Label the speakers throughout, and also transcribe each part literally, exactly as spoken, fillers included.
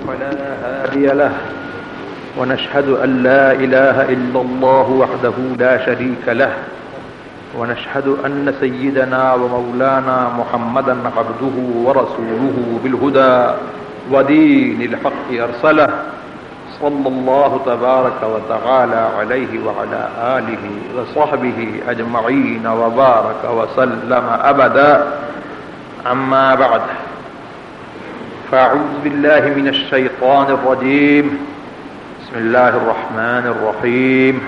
Speaker 1: فلا هادي له ونشهد أن لا إله إلا الله وحده لا شريك له ونشهد أن سيدنا ومولانا محمدا عبده ورسوله بالهدى ودين الحق أرسله صلى الله تبارك وتعالى عليه وعلى آله وصحبه أجمعين وبارك وسلم أبدا. أما بعد، فأعوذ بالله من الشيطان الرجيم. بسم الله الرحمن الرحيم.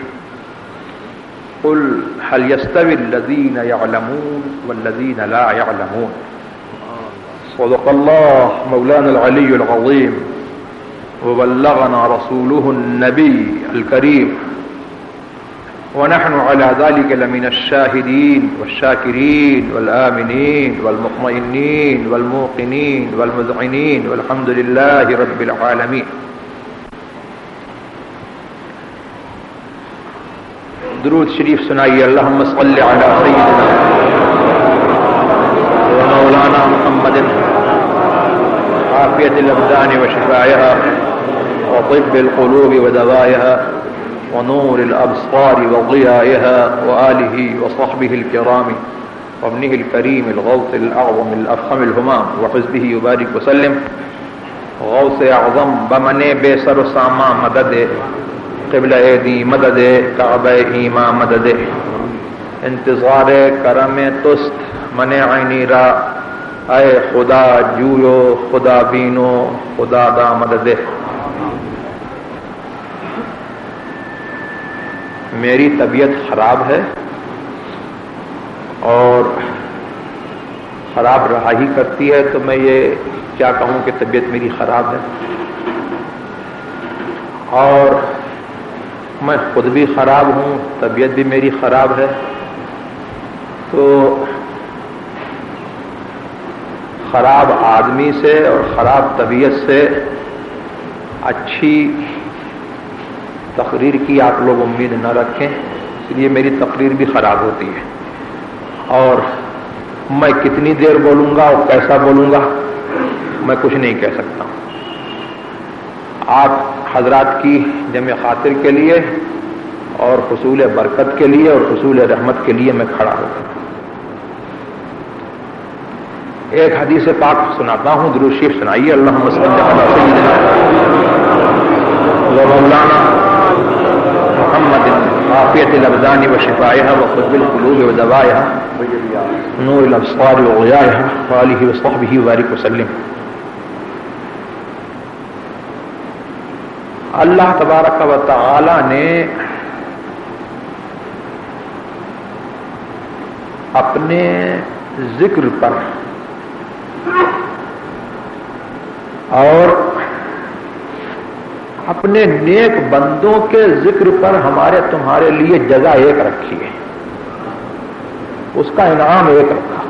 Speaker 1: قل هل يستوي الذين يعلمون والذين لا يعلمون. صدق الله مولانا العلي العظيم وبلغنا رسوله النبي الكريم، ونحن على ذلك لمن الشاهدين والشاكرين والآمنين والمطمئنين والموقنين والمذعنين والحمد لله رب العالمين. درود شریف سنائیے. اللہم صل علی سیدنا و مولانا محمد عافیت الابدان و شفائها و طب القلوب و دوائها ونور الأبصار وضيائها وآله وصحبه الكرام وابنه الكريم الغوث الأعظم الأفخم الهمام وحزبه يبارك وسلم. غوث اعظم بمنے بے سر و ساما مدد، قبلہ دی مدد، کعبہ ایمان مدد، انتظار کرم تست من عینی را، اے خدا جویو خدا بینو خدا دا مدد. میری طبیعت خراب ہے اور خراب رہا ہی کرتی ہے، تو میں یہ کیا کہوں کہ طبیعت میری خراب ہے، اور میں خود بھی خراب ہوں، طبیعت بھی میری خراب ہے. تو خراب آدمی سے اور خراب طبیعت سے اچھی تقریر کی آپ لوگ امید نہ رکھیں، اس لیے میری تقریر بھی خراب ہوتی ہے. اور میں کتنی دیر بولوں گا اور کیسا بولوں گا میں کچھ نہیں کہہ سکتا. آپ حضرات کی جمع خاطر کے لیے اور حصول برکت کے لیے اور حصول رحمت کے لیے میں کھڑا ہوں. ایک حدیث پاک سناتا ہوں، درود شریف سنائیے. اللہم صل علی سیدنا و مولانا محمد عافیت الابدان و شفائها و طب القلوب و دوائها نور الابصار و ضیائها وآلہ و صحبہ وبارک وسلم. اللہ تبارک و تعالی نے اپنے ذکر پر اور اپنے نیک بندوں کے ذکر پر ہمارے تمہارے لیے جگہ ایک رکھی ہے، اس کا انعام ایک رکھا.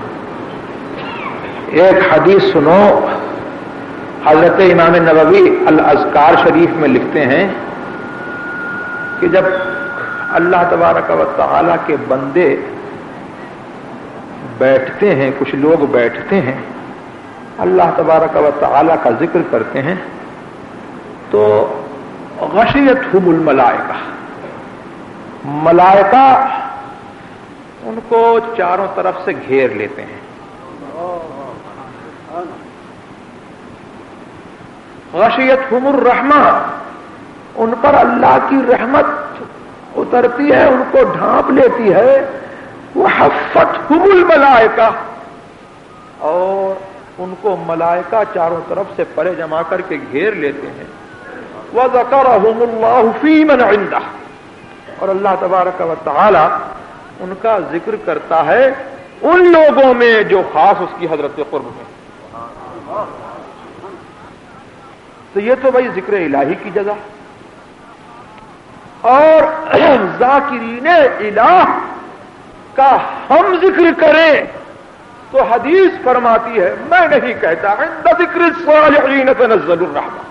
Speaker 1: ایک حدیث سنو. حضرت امام نووی الاذکار شریف میں لکھتے ہیں کہ جب اللہ تبارک و تعالی کے بندے بیٹھتے ہیں، کچھ لوگ بیٹھتے ہیں، اللہ تبارک و تعالی کا ذکر کرتے ہیں، تو غشیتہم الملائکہ، ملائکہ ان کو چاروں طرف سے گھیر لیتے ہیں. غشیتہم الرحمہ، ان پر اللہ کی رحمت اترتی ہے، ان کو ڈھانپ لیتی ہے. وحفتہم الملائکہ، اور ان کو ملائکہ چاروں طرف سے پرے جما کر کے گھیر لیتے ہیں. وذکرہم اللہ فی من عندہ، اور اللہ تبارک و تعالی ان کا ذکر کرتا ہے ان لوگوں میں جو خاص اس کی حضرت قرب میں. تو یہ تو بھائی ذکر الہی کی جگہ. اور ذاکرین الہ کا ہم ذکر کریں تو حدیث فرماتی ہے، میں نہیں کہتا، عند ذکر الصالحین تنزل الرحمہ.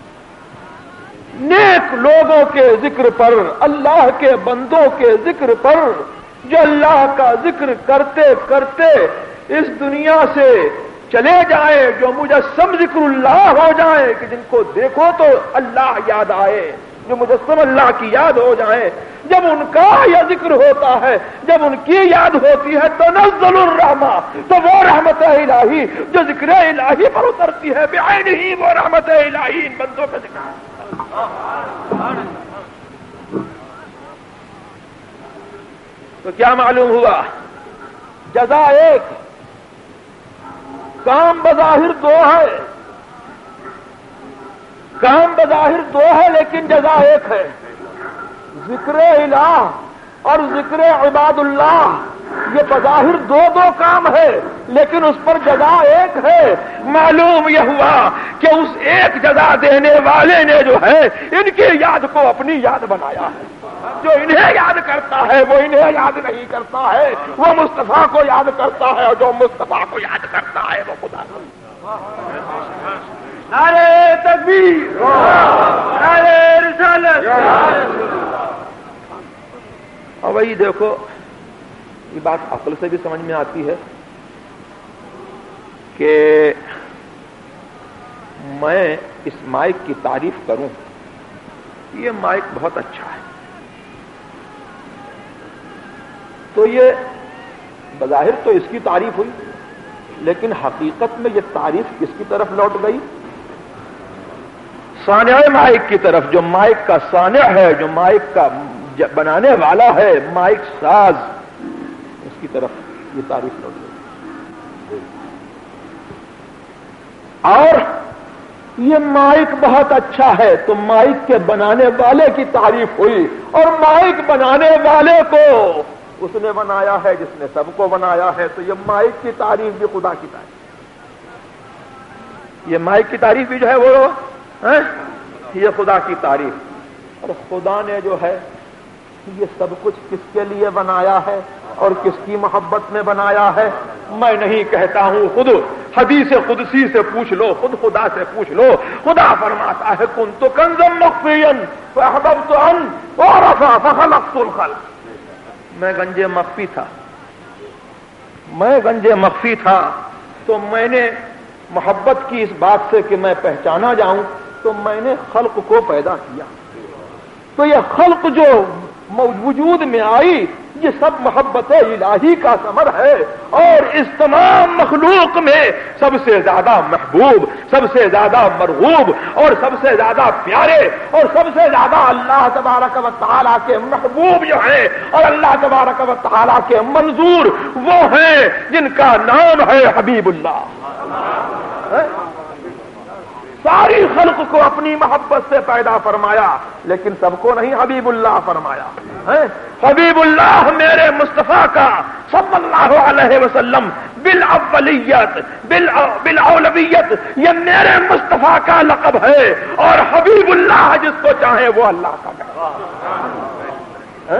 Speaker 1: نیک لوگوں کے ذکر پر، اللہ کے بندوں کے ذکر پر، جو اللہ کا ذکر کرتے کرتے اس دنیا سے
Speaker 2: چلے جائیں، جو مجسم ذکر اللہ ہو جائیں کہ جن کو دیکھو تو اللہ یاد آئے، جو مجسم اللہ کی یاد ہو جائیں، جب ان کا یہ ذکر ہوتا ہے، جب ان کی یاد ہوتی ہے تو تنزل الرحمہ، تو وہ رحمت الہی جو ذکر الہی پر اترتی ہے بعین ہی، وہ رحمت الہی ان بندوں کا ذکر ہے۔ تو کیا معلوم ہوا؟ جزا ایک، کام بظاہر دو ہے، کام بظاہر دو ہے لیکن جزا ایک ہے۔ ذکر الہ اور ذکر عباد اللہ یہ بظاہر دو دو کام ہے لیکن اس پر جزا ایک ہے۔ معلوم یہ ہوا کہ اس ایک جزا دینے والے نے جو ہے ان کی یاد کو اپنی یاد بنایا ہے۔ جو انہیں یاد کرتا ہے وہ انہیں یاد نہیں کرتا ہے، وہ مصطفیٰ کو یاد کرتا ہے، اور جو مصطفیٰ کو یاد کرتا ہے وہ خدا کو۔ نعرہ تکبیر، نعرہ رسالت۔ اور وہی دیکھو، یہ بات عقل سے بھی سمجھ میں آتی ہے کہ میں اس مائک کی تعریف کروں، یہ مائک بہت اچھا ہے، تو یہ بظاہر تو اس کی تعریف ہوئی لیکن حقیقت میں یہ تعریف کس کی طرف لوٹ گئی؟ صانع مائک کی طرف۔ جو مائک کا صانع ہے، جو مائک کا بنانے والا ہے، مائک ساز، اس کی طرف یہ تعریف لوٹ گئی۔ اور یہ مائک بہت اچھا ہے تو مائک کے بنانے والے کی تعریف ہوئی، اور مائک بنانے والے کو اس نے بنایا ہے جس نے سب کو بنایا ہے، تو یہ مائک کی تعریف بھی خدا کی تعریف، یہ مائک کی تعریف بھی جو ہے وہ ہے یہ خدا کی تعریف۔ اور خدا نے جو ہے یہ سب کچھ کس کے لیے بنایا ہے اور کس کی محبت میں بنایا ہے؟ میں نہیں کہتا ہوں، خود حدیث قدسی سے پوچھ لو، خود خدا سے پوچھ لو۔ خدا فرماتا ہے کنت کنزا مخفیا فاحببت ان اعرف فخلقت الخلق۔ میں گنج مخفی تھا، میں گنج مخفی تھا تو میں نے محبت کی اس بات سے کہ میں پہچانا جاؤں تو میں نے خلق کو پیدا کیا۔ تو یہ خلق جو وجود میں آئی یہ سب محبت الہی کا ثمر ہے، اور اس تمام مخلوق میں سب سے زیادہ محبوب، سب سے زیادہ مرغوب اور سب سے زیادہ پیارے اور سب سے زیادہ اللہ تبارک و تعالیٰ کے محبوب جو ہیں اور اللہ تبارک و تعالیٰ کے منظور وہ ہیں جن کا نام ہے حبیب اللہ۔ ساری خلق کو اپنی محبت سے پیدا فرمایا لیکن سب کو نہیں حبیب اللہ فرمایا ہے۔ حبیب اللہ میرے مصطفیٰ کا صلی اللہ علیہ وسلم بالاولیت بالاولویت یہ میرے مصطفیٰ کا لقب ہے، اور حبیب اللہ جس کو چاہے وہ اللہ کا ہے۔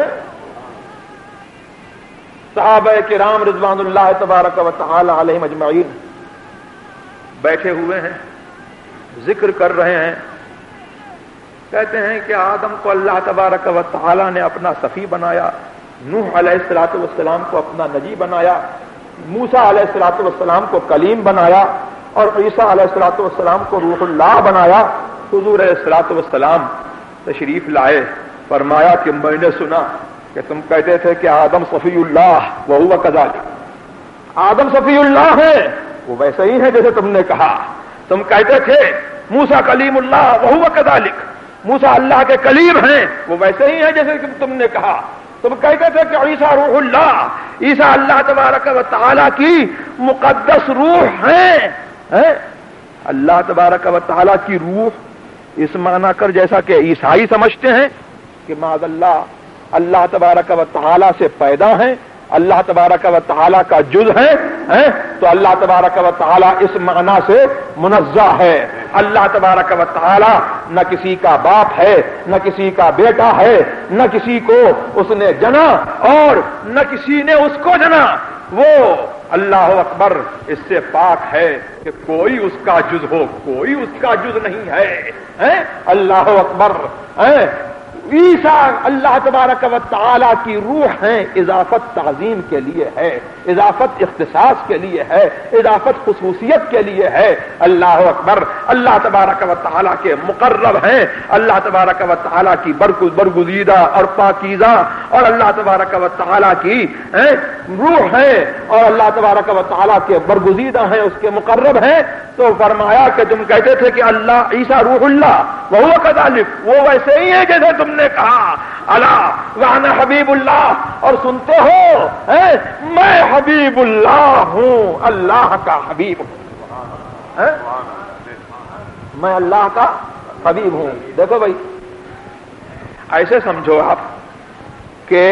Speaker 2: صحابہ کرام رضوان اللہ تبارک و تعالی علیہم اجمعین بیٹھے ہوئے ہیں، ذکر کر رہے ہیں، کہتے ہیں کہ آدم کو اللہ تبارک و تعالی نے اپنا صفی بنایا، نوح علیہ الصلوۃ والسلام کو اپنا نجی بنایا، موسیٰ علیہ الصلوۃ والسلام کو کلیم بنایا، اور عیسیٰ علیہ الصلوۃ والسلام کو روح اللہ بنایا۔ حضور علیہ الصلوۃ والسلام تشریف لائے، فرمایا کہ میں نے سنا کہ تم کہتے تھے کہ آدم صفی اللہ وہو کذالک، آدم صفی اللہ ہے وہ ویسے ہی ہے جیسے تم نے کہا۔ تم کہتے تھے موسیٰ کلیم اللہ وہو کذالک، موسیٰ اللہ کے کلیم ہیں وہ ویسے ہی ہیں جیسے کہ تم نے کہا۔ تم کہتے تھے کہ عیسیٰ روح اللہ، عیسیٰ اللہ تبارک و تعالیٰ کی مقدس روح ہیں۔ اللہ تبارک و تعالیٰ کی روح اس معنی کر جیسا کہ عیسائی سمجھتے ہیں کہ معاذ اللہ اللہ تبارک و تعالیٰ سے پیدا ہیں، اللہ تبارک و تعالیٰ کا جز ہے، تو اللہ تبارک و تعالیٰ اس معنی سے منزہ ہے۔ اللہ تبارک و تعالیٰ نہ کسی کا باپ ہے، نہ کسی کا بیٹا ہے، نہ کسی کو اس نے جنا اور نہ کسی نے اس کو جنا۔ وہ اللہ اکبر اس سے پاک ہے کہ کوئی اس کا جز ہو، کوئی اس کا جز نہیں ہے۔ اللہ اکبر، عیسیٰ اللہ تبارک و تعالی کی روح ہیں، اضافت تعظیم کے لیے ہے، اضافت اختصاص کے لیے ہے، اضافت خصوصیت کے لیے ہے۔ اللہ اکبر، اللہ تبارک و تعالی کے مقرب ہیں، اللہ تبارک و تعالی کی برگزیدہ اور پاکیزہ اور اللہ تبارک و تعالی کی روح ہے اور اللہ تبارک و تعالی کے برگزیدہ ہیں، اس کے مقرب ہیں۔ تو فرمایا کہ تم کہتے تھے کہ اللہ عیسیٰ روح اللہ وہو کذالک، وہ ویسے ہی ہے جیسے تم نے کہا، الا وانا حبیب اللہ، اور سنتے ہو میں حبیب اللہ ہوں، اللہ کا حبیب ہوں، میں اللہ کا حبیب ہوں۔ دیکھو بھائی، ایسے سمجھو آپ کہ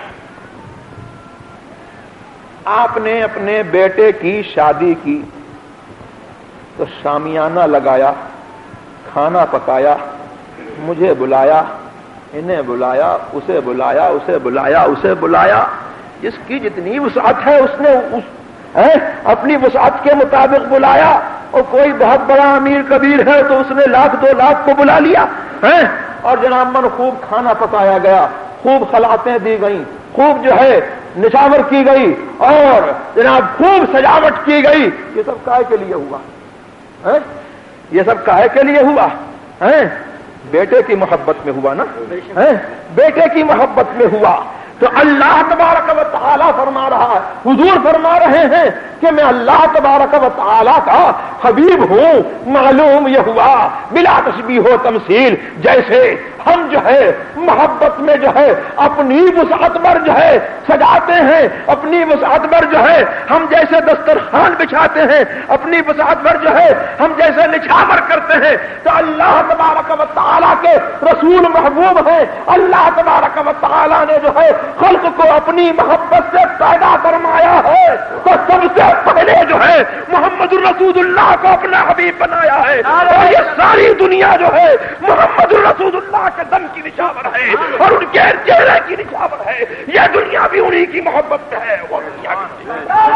Speaker 2: آپ نے اپنے بیٹے کی شادی کی تو شامیانہ لگایا، کھانا پکایا، مجھے بلایا، انہیں بلایا، اسے بلایا، اسے بلایا، اسے بلایا، جس کی جتنی وسعت ہے اس نے اس ہے اپنی وسعت کے مطابق بلایا، اور کوئی بہت بڑا امیر کبیر ہے تو اس نے لاکھ دو لاکھ کو بلا لیا ہے، اور جناب من خوب کھانا پکایا گیا، خوب خلعتیں دی گئیں، خوب جو ہے نشاور کی گئی، اور جناب خوب سجاوٹ کی گئی۔ یہ سب کائے کے لیے ہوا ہے؟ یہ سب کائے کے لیے ہوا ہے؟ بیٹے کی محبت میں ہوا نا، بیٹے کی محبت میں ہوا۔ تو اللہ تبارک و تعالیٰ فرما رہا ہے، حضور فرما رہے ہیں کہ میں اللہ تبارک و تعالیٰ کا حبیب ہوں۔ معلوم یہ ہوا بلا تشبیہ و تمثیل، جیسے ہم جو ہے محبت میں جو ہے اپنی وسعت پر جو ہے سجاتے ہیں، اپنی وسعت پر جو ہے ہم جیسے دسترخوان بچھاتے ہیں، اپنی وسعت پر جو ہے ہم جیسے نچھاور کرتے ہیں، تو اللہ تبارک و تعالیٰ کے رسول محبوب ہیں۔ اللہ تبارک و تعالیٰ نے جو ہے خلق کو اپنی محبت سے پیدا فرمایا ہے، تو سب سے پہلے جو ہے محمد الرسول اللہ کو اپنا حبیب بنایا ہے، اور یہ ساری دنیا جو ہے محمد الرسول اللہ کے دم کی نشاور ہے اور ان کے چہرے کی نشاور ہے۔ یہ دنیا بھی انہی کی محبت ہے، وہ دنیا کی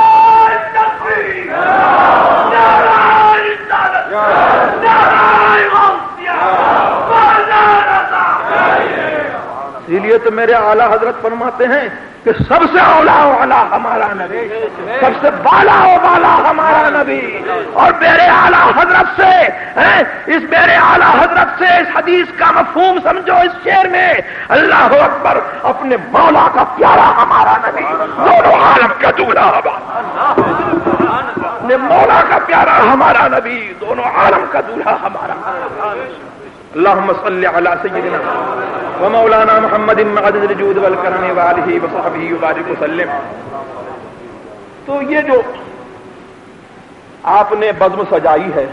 Speaker 2: اسی لیے تو میرے اعلیٰ حضرت فرماتے ہیں کہ سب سے اولا و اعلیٰ ہمارا نبی، سب سے بالا و بالا ہمارا نبی۔ اور میرے اعلیٰ حضرت سے اس میرے اعلیٰ حضرت سے اس حدیث کا مفہوم سمجھو، اس شعر میں اللہ اکبر، اپنے مولا کا پیارا ہمارا نبی، دونوں عالم کا دولہا ہمارا، اپنے مولا کا پیارا ہمارا نبی، دونوں عالم کا دولہا ہمارا۔ اللهم صل على سيدنا ومولانا محمد معدد الجود والكرم وآله وصحبه وبارك وسلم۔ تو یہ جو آپ نے بزم سجائی ہے،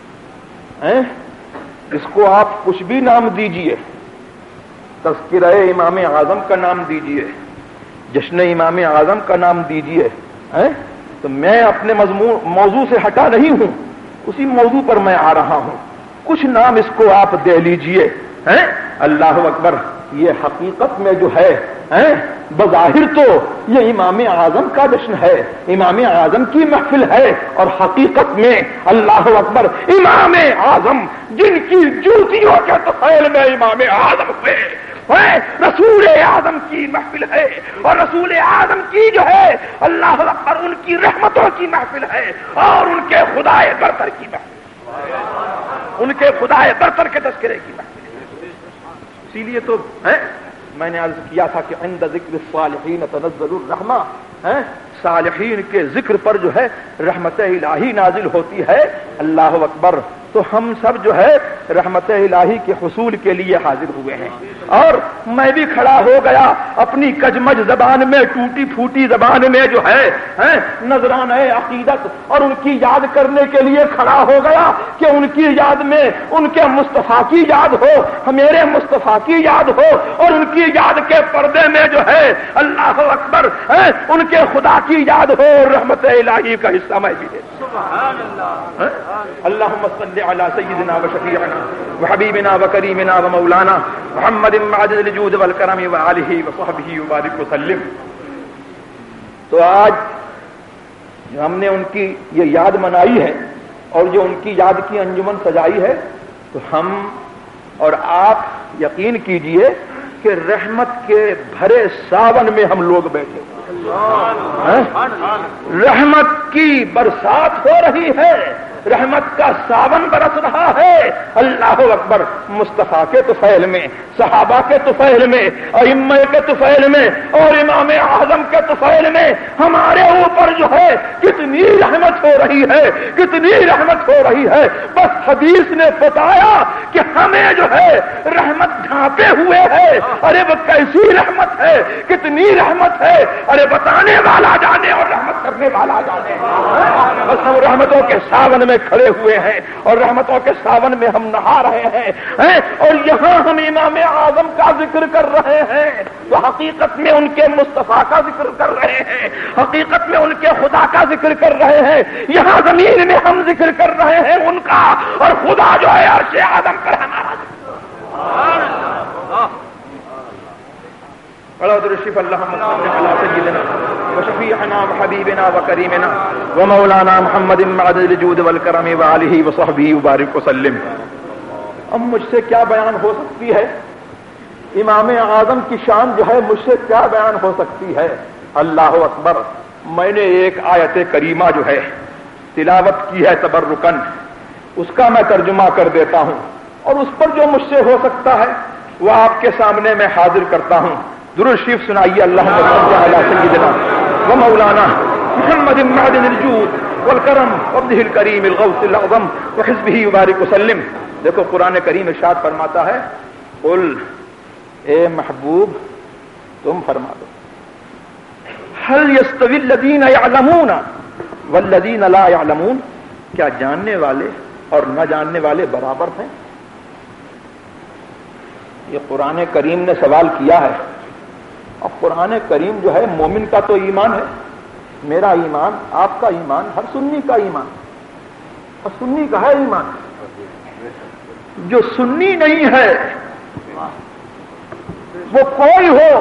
Speaker 2: اس کو آپ کچھ بھی نام دیجئے، تذکرہ امام اعظم کا نام دیجئے، جشن امام اعظم کا نام دیجئے، تو میں اپنے مضمون موضوع سے ہٹا نہیں ہوں، اسی موضوع پر میں آ رہا ہوں۔ کچھ نام اس کو آپ دے لیجئے، ہیں اللہ اکبر۔ یہ حقیقت میں جو ہے بظاہر تو یہ امام اعظم کا جشن ہے، امام اعظم کی محفل ہے، اور حقیقت میں اللہ اکبر امام اعظم جن کی جوتیوں کے طفیل میں امام اعظم ہوئے، رسول اعظم کی محفل ہے، اور رسول اعظم کی جو ہے اللہ اکبر ان کی رحمتوں کی محفل ہے، اور ان کے خدائے برتر کی محفل، ان کے خدائے برتر کے تذکرے کی محفل۔ اسی لیے تو ہے میں نے عرض کیا تھا کہ عند ذکر الصالحین تنزل الرحمہ، صالحین کے ذکر پر جو ہے رحمت الہی نازل ہوتی ہے۔ اللہ اکبر۔ تو ہم سب جو ہے رحمت الہی کے حصول کے لیے حاضر ہوئے ہیں، اور میں بھی کھڑا ہو گیا اپنی کجمج زبان میں، ٹوٹی پھوٹی زبان میں جو ہے نذرانہ عقیدت اور ان کی یاد کرنے کے لیے کھڑا ہو گیا کہ ان کی یاد میں ان کے مصطفیٰ کی یاد ہو، میرے مصطفیٰ کی یاد ہو، اور ان کی یاد کے پردے میں جو ہے اللہ اکبر ان کے خدا کی یاد ہو، رحمت الہی کا حصہ میں بھی ہے۔ سبحان اللہ۔ اللہم صلی علی سیدنا و شفیعنا و حبیبنا و کریمنا و مولانا محمد معدد الجود والکرم و آلہ و صحبہ وبارک وسلم۔ تو آج جو ہم نے ان کی یہ یاد منائی ہے اور جو ان کی یاد کی انجمن سجائی ہے، تو ہم اور آپ یقین کیجئے کہ رحمت کے بھرے ساون میں ہم لوگ بیٹھے رحمت کی برسات ہو رہی ہے، رحمت کا ساون برس رہا ہے۔ اللہ اکبر، مصطفیٰ کے طفیل میں، صحابہ کے طفیل میں، ائمہ کے طفیل میں اور امام اعظم کے طفیل میں ہمارے اوپر جو ہے کتنی رحمت ہو رہی ہے، کتنی رحمت ہو رہی ہے۔ بس حدیث نے بتایا کہ ہمیں جو ہے رحمت ڈھانپے ہوئے ہے۔ ارے وہ کیسی رحمت ہے، کتنی رحمت ہے، ارے بتانے والا جانے اور رحمت کرنے والا جانے۔ بس ہم رحمتوں کے ساون میں کھڑے ہوئے ہیں اور رحمتوں کے ساون میں ہم نہا رہے ہیں، اور یہاں ہم امام اعظم کا ذکر کر رہے ہیں تو حقیقت میں ان کے مصطفیٰ کا ذکر کر رہے ہیں، حقیقت میں ان کے خدا کا ذکر کر رہے ہیں۔ یہاں زمین میں ہم ذکر کر رہے ہیں ان کا، اور خدا جو ہے عرش اعظم پر ہمارا ذکر۔ الشریف اللهم صل على سيدنا وشفيعنا وحبيبنا وكريمنا ومولانا محمد معدد الجود والكرم وآله وصحبه وبارك وسلم۔ اب مجھ سے کیا بیان ہو سکتی ہے، امام اعظم کی شان جو ہے مجھ سے کیا بیان ہو سکتی ہے۔ اللہ اکبر، میں نے ایک آیت کریمہ جو ہے تلاوت کی ہے تبرکن، اس کا میں ترجمہ کر دیتا ہوں، اور اس پر جو مجھ سے ہو سکتا ہے وہ آپ کے سامنے میں حاضر کرتا ہوں۔ درود شریف سنائیے، اللہم صل علی سیدنا و مولانا محمد معدن الجود والکرم وابنہ الکریم الغوث الاعظم وحزبہ وبارک وسلم۔ دیکھو قرآن کریم ارشاد فرماتا ہے، قل، اے محبوب تم فرما دو، هل يستوي الذین یعلمون والذین لا یعلمون، کیا جاننے والے اور نہ جاننے والے برابر ہیں؟ یہ قرآن کریم نے سوال کیا ہے۔ اب قرآن کریم جو ہے مومن کا تو ایمان ہے، میرا ایمان، آپ کا ایمان، ہر سنی کا ایمان، ہر سنی کا ہے ایمان۔ جو سنی نہیں ہے وہ کوئی ہو،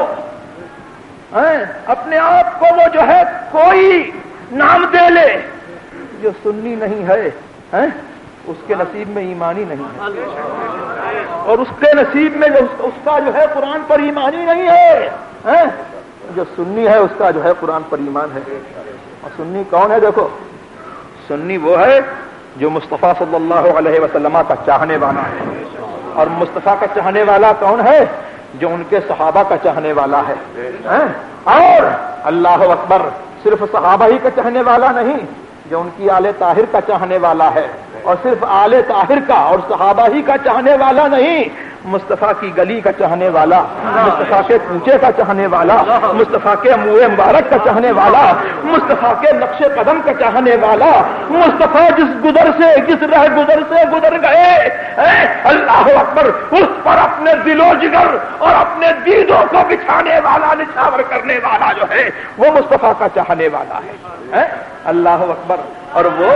Speaker 2: اپنے آپ کو وہ جو ہے کوئی نام دے لے، جو سنی نہیں ہے اس کے نصیب میں ایمان ہی نہیں ہے، اور اس کے نصیب میں اس کا جو ہے قرآن پر ایمان ہی نہیں ہے۔ جو سنی ہے اس کا جو ہے قرآن پر ایمان ہے۔ اور سنی کون ہے؟ دیکھو، سنی وہ ہے جو مصطفیٰ صلی اللہ علیہ وسلم کا چاہنے والا ہے، اور مصطفیٰ کا چاہنے والا کون ہے؟ جو ان کے صحابہ کا چاہنے والا ہے۔ اور اللہ اکبر، صرف صحابہ ہی کا چاہنے والا نہیں، جو ان کی آل طاہر کا چاہنے والا ہے، اور صرف آل طاہر کا اور صحابہ ہی کا چاہنے والا نہیں، مصطفیٰ کی گلی کا چاہنے والا، مصطفیٰ کے کوچے کا چاہنے والا، مصطفیٰ کے منہ مبارک کا چاہنے والا، مصطفیٰ کے نقش قدم کا چاہنے والا، مصطفیٰ جس گزر سے جس رہ گزر سے گزر گئے، اے اللہ اکبر، اس پر اپنے دل و جگر اور اپنے دیدوں کو بچھانے والا، نچھاور کرنے والا جو ہے وہ مصطفیٰ کا چاہنے والا ہے۔ اللہ اکبر، اور وہ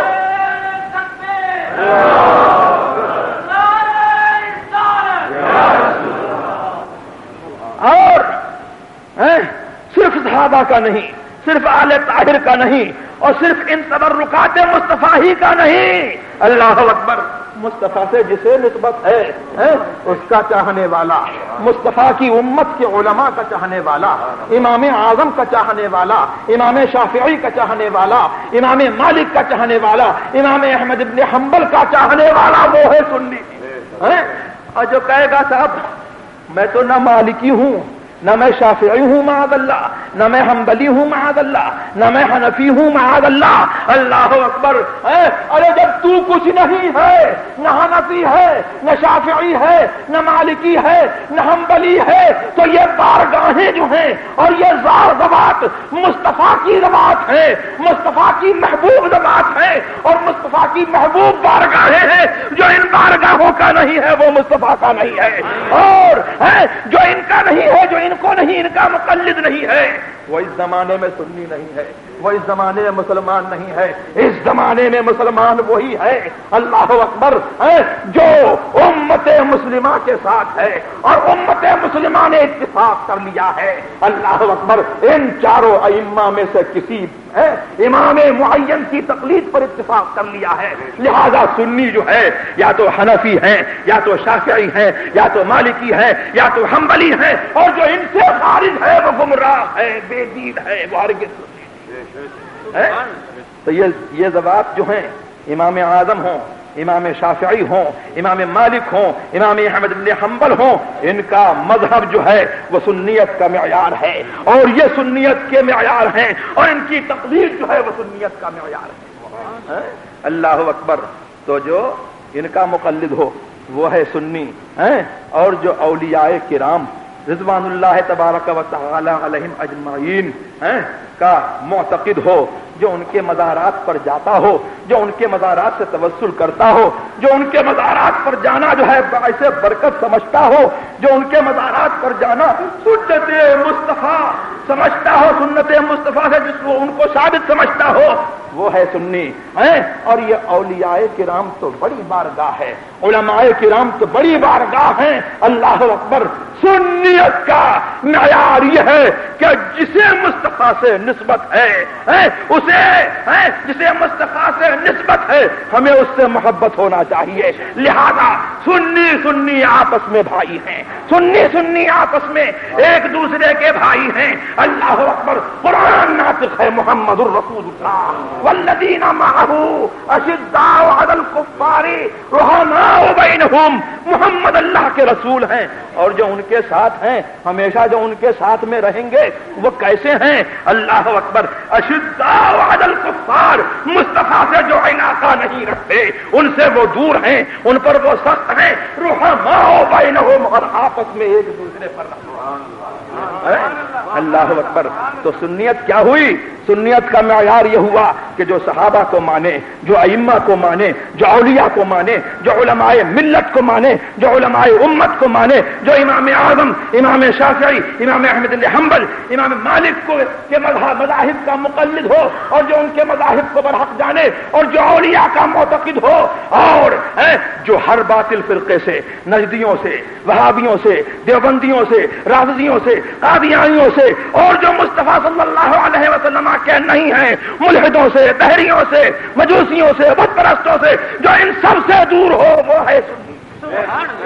Speaker 2: اور صرف صحابہ کا نہیں، صرف آل طاہر کا نہیں، اور صرف ان تبرکات مصطفیٰ ہی کا نہیں، اللہ اکبر، مصطفیٰ سے جسے نسبت ہے اس کا چاہنے والا، مصطفیٰ کی امت کے علماء کا چاہنے والا، امام اعظم کا چاہنے والا، امام شافعی کا چاہنے والا، امام مالک کا چاہنے والا، امام احمد ابن حنبل کا چاہنے والا، وہ ہے سنی۔ اور جو کہے گا صاحب میں تو نہ مالکی ہوں، نہ میں شافعی ہوں معاذ اللہ، نہ میں حنبلی ہوں معاذ اللہ، نہ میں حنفی ہوں معاذ اللہ، اللہ اکبر، ارے جب تو کچھ نہیں ہے، نہ حنفی ہے، نہ شافعی ہے، نہ مالکی ہے، نہ حنبلی ہے، تو یہ بارگاہیں جو ہیں اور یہ زار ذوات مصطفیٰ کی ذوات ہیں، مصطفیٰ کی محبوب ذوات ہیں، اور مصطفیٰ کی محبوب بارگاہیں ہیں۔ جو ان بارگاہوں کا نہیں ہے وہ مصطفیٰ کا نہیں ہے، اور جو ان کا نہیں ہے، جو ان کو نہیں، ان کا مقلد نہیں ہے، وہ اس زمانے میں سنی نہیں ہے، وہ اس زمانے میں مسلمان نہیں ہے۔ اس زمانے میں مسلمان وہی ہے، اللہ اکبر، جو امت مسلمہ کے ساتھ ہے، اور امت مسلمہ نے اتفاق کر لیا ہے، اللہ اکبر۔ ان چاروں ائمہ میں سے کسی ہے امام معین کی تقلید پر اتفاق کر لیا ہے. لہذا سنی جو ہے یا تو حنفی ہیں یا تو شافعی ہیں یا تو مالکی ہیں یا تو حنبلی ہیں, اور جو ان سے خارج ہے وہ گمراہ ہے, بے دین ہے, وہ ہرگز ہے. تو یہ یہ ضوابط جو ہیں امام اعظم ہوں, امام شافعی ہوں, امام مالک ہوں, امام احمد بن حنبل ہوں, ان کا مذہب جو ہے وہ سنیت کا معیار ہے, اور یہ سنیت کے معیار ہیں, اور ان کی تقلید جو ہے وہ سنیت کا معیار ہے. اللہ اکبر. تو جو ان کا مقلد ہو وہ ہے سنی, اور جو اولیاء کرام رضوان اللہ تبارک و تعالی علیہم اجمعین کا معتقد ہو, جو ان کے مزارات پر جاتا ہو, جو ان کے مزارات سے توسل کرتا ہو, جو ان کے مزارات پر جانا جو ہے باعث برکت سمجھتا ہو, جو ان کے مزارات پر جانا سنت مصطفیٰ سمجھتا ہو, سنت مصطفیٰ سے جس کو ان کو ثابت سمجھتا ہو, وہ ہے سنی. اور یہ اولیاء کرام تو بڑی بارگاہ ہے, علماء کرام تو بڑی بارگاہ ہیں. اللہ اکبر. سنیت کا معیار یہ ہے کہ جسے مصطفیٰ سے نسبت ہے, اسے جسے مصطفیٰ سے نسبت ہے, ہمیں اس سے محبت ہونا چاہیے. لہذا سنی سنی آپس میں بھائی ہیں, سنی سنی آپس میں ایک دوسرے کے بھائی ہیں. اللہ اکبر. قرآن ناطق ہے محمد الرسول اللہ والذین معہ اشداء علی الکفار رحماء بینہم. محمد اللہ کے رسول ہیں, اور جو ان کے ساتھ ہیں ہمیشہ جو ان کے ساتھ میں رہیں گے وہ کیسے ہیں؟ اللہ اکبر. اشداء علی الکفار, مصطفیٰ سے جو علاقہ نہیں رکھتے ان سے وہ دور ہیں, ان پر وہ سخت ہیں. رحماء بینہم, اور آپس میں ایک دوسرے پر اللہ اکبر. تو سنیت کیا ہوئی؟ سنیت کا معیار یہ ہوا کہ جو صحابہ کو مانے, جو ائمہ کو مانے, جو اولیاء کو مانے, جو علماء ملت کو مانے, جو علماء امت کو مانے, جو امام اعظم, امام شافعی, امام احمد بن حنبل, امام مالک کو کے مذاہب کا مقلد ہو, اور جو ان کے مذاہب کو برحق جانے, اور جو اولیاء کا معتقد ہو, اور جو ہر باطل فرقے سے, نجدیوں سے, وہابیوں سے, دیوبندیوں سے, رافضیوں سے, قادیانیوں سے, اور جو مصطفیٰ صلی اللہ علیہ وسلم کے نہیں ہیں, ملحدوں سے, دہریوں سے, مجوسیوں سے, بت پرستوں سے, جو ان سب سے دور ہو, وہ ہے سنی.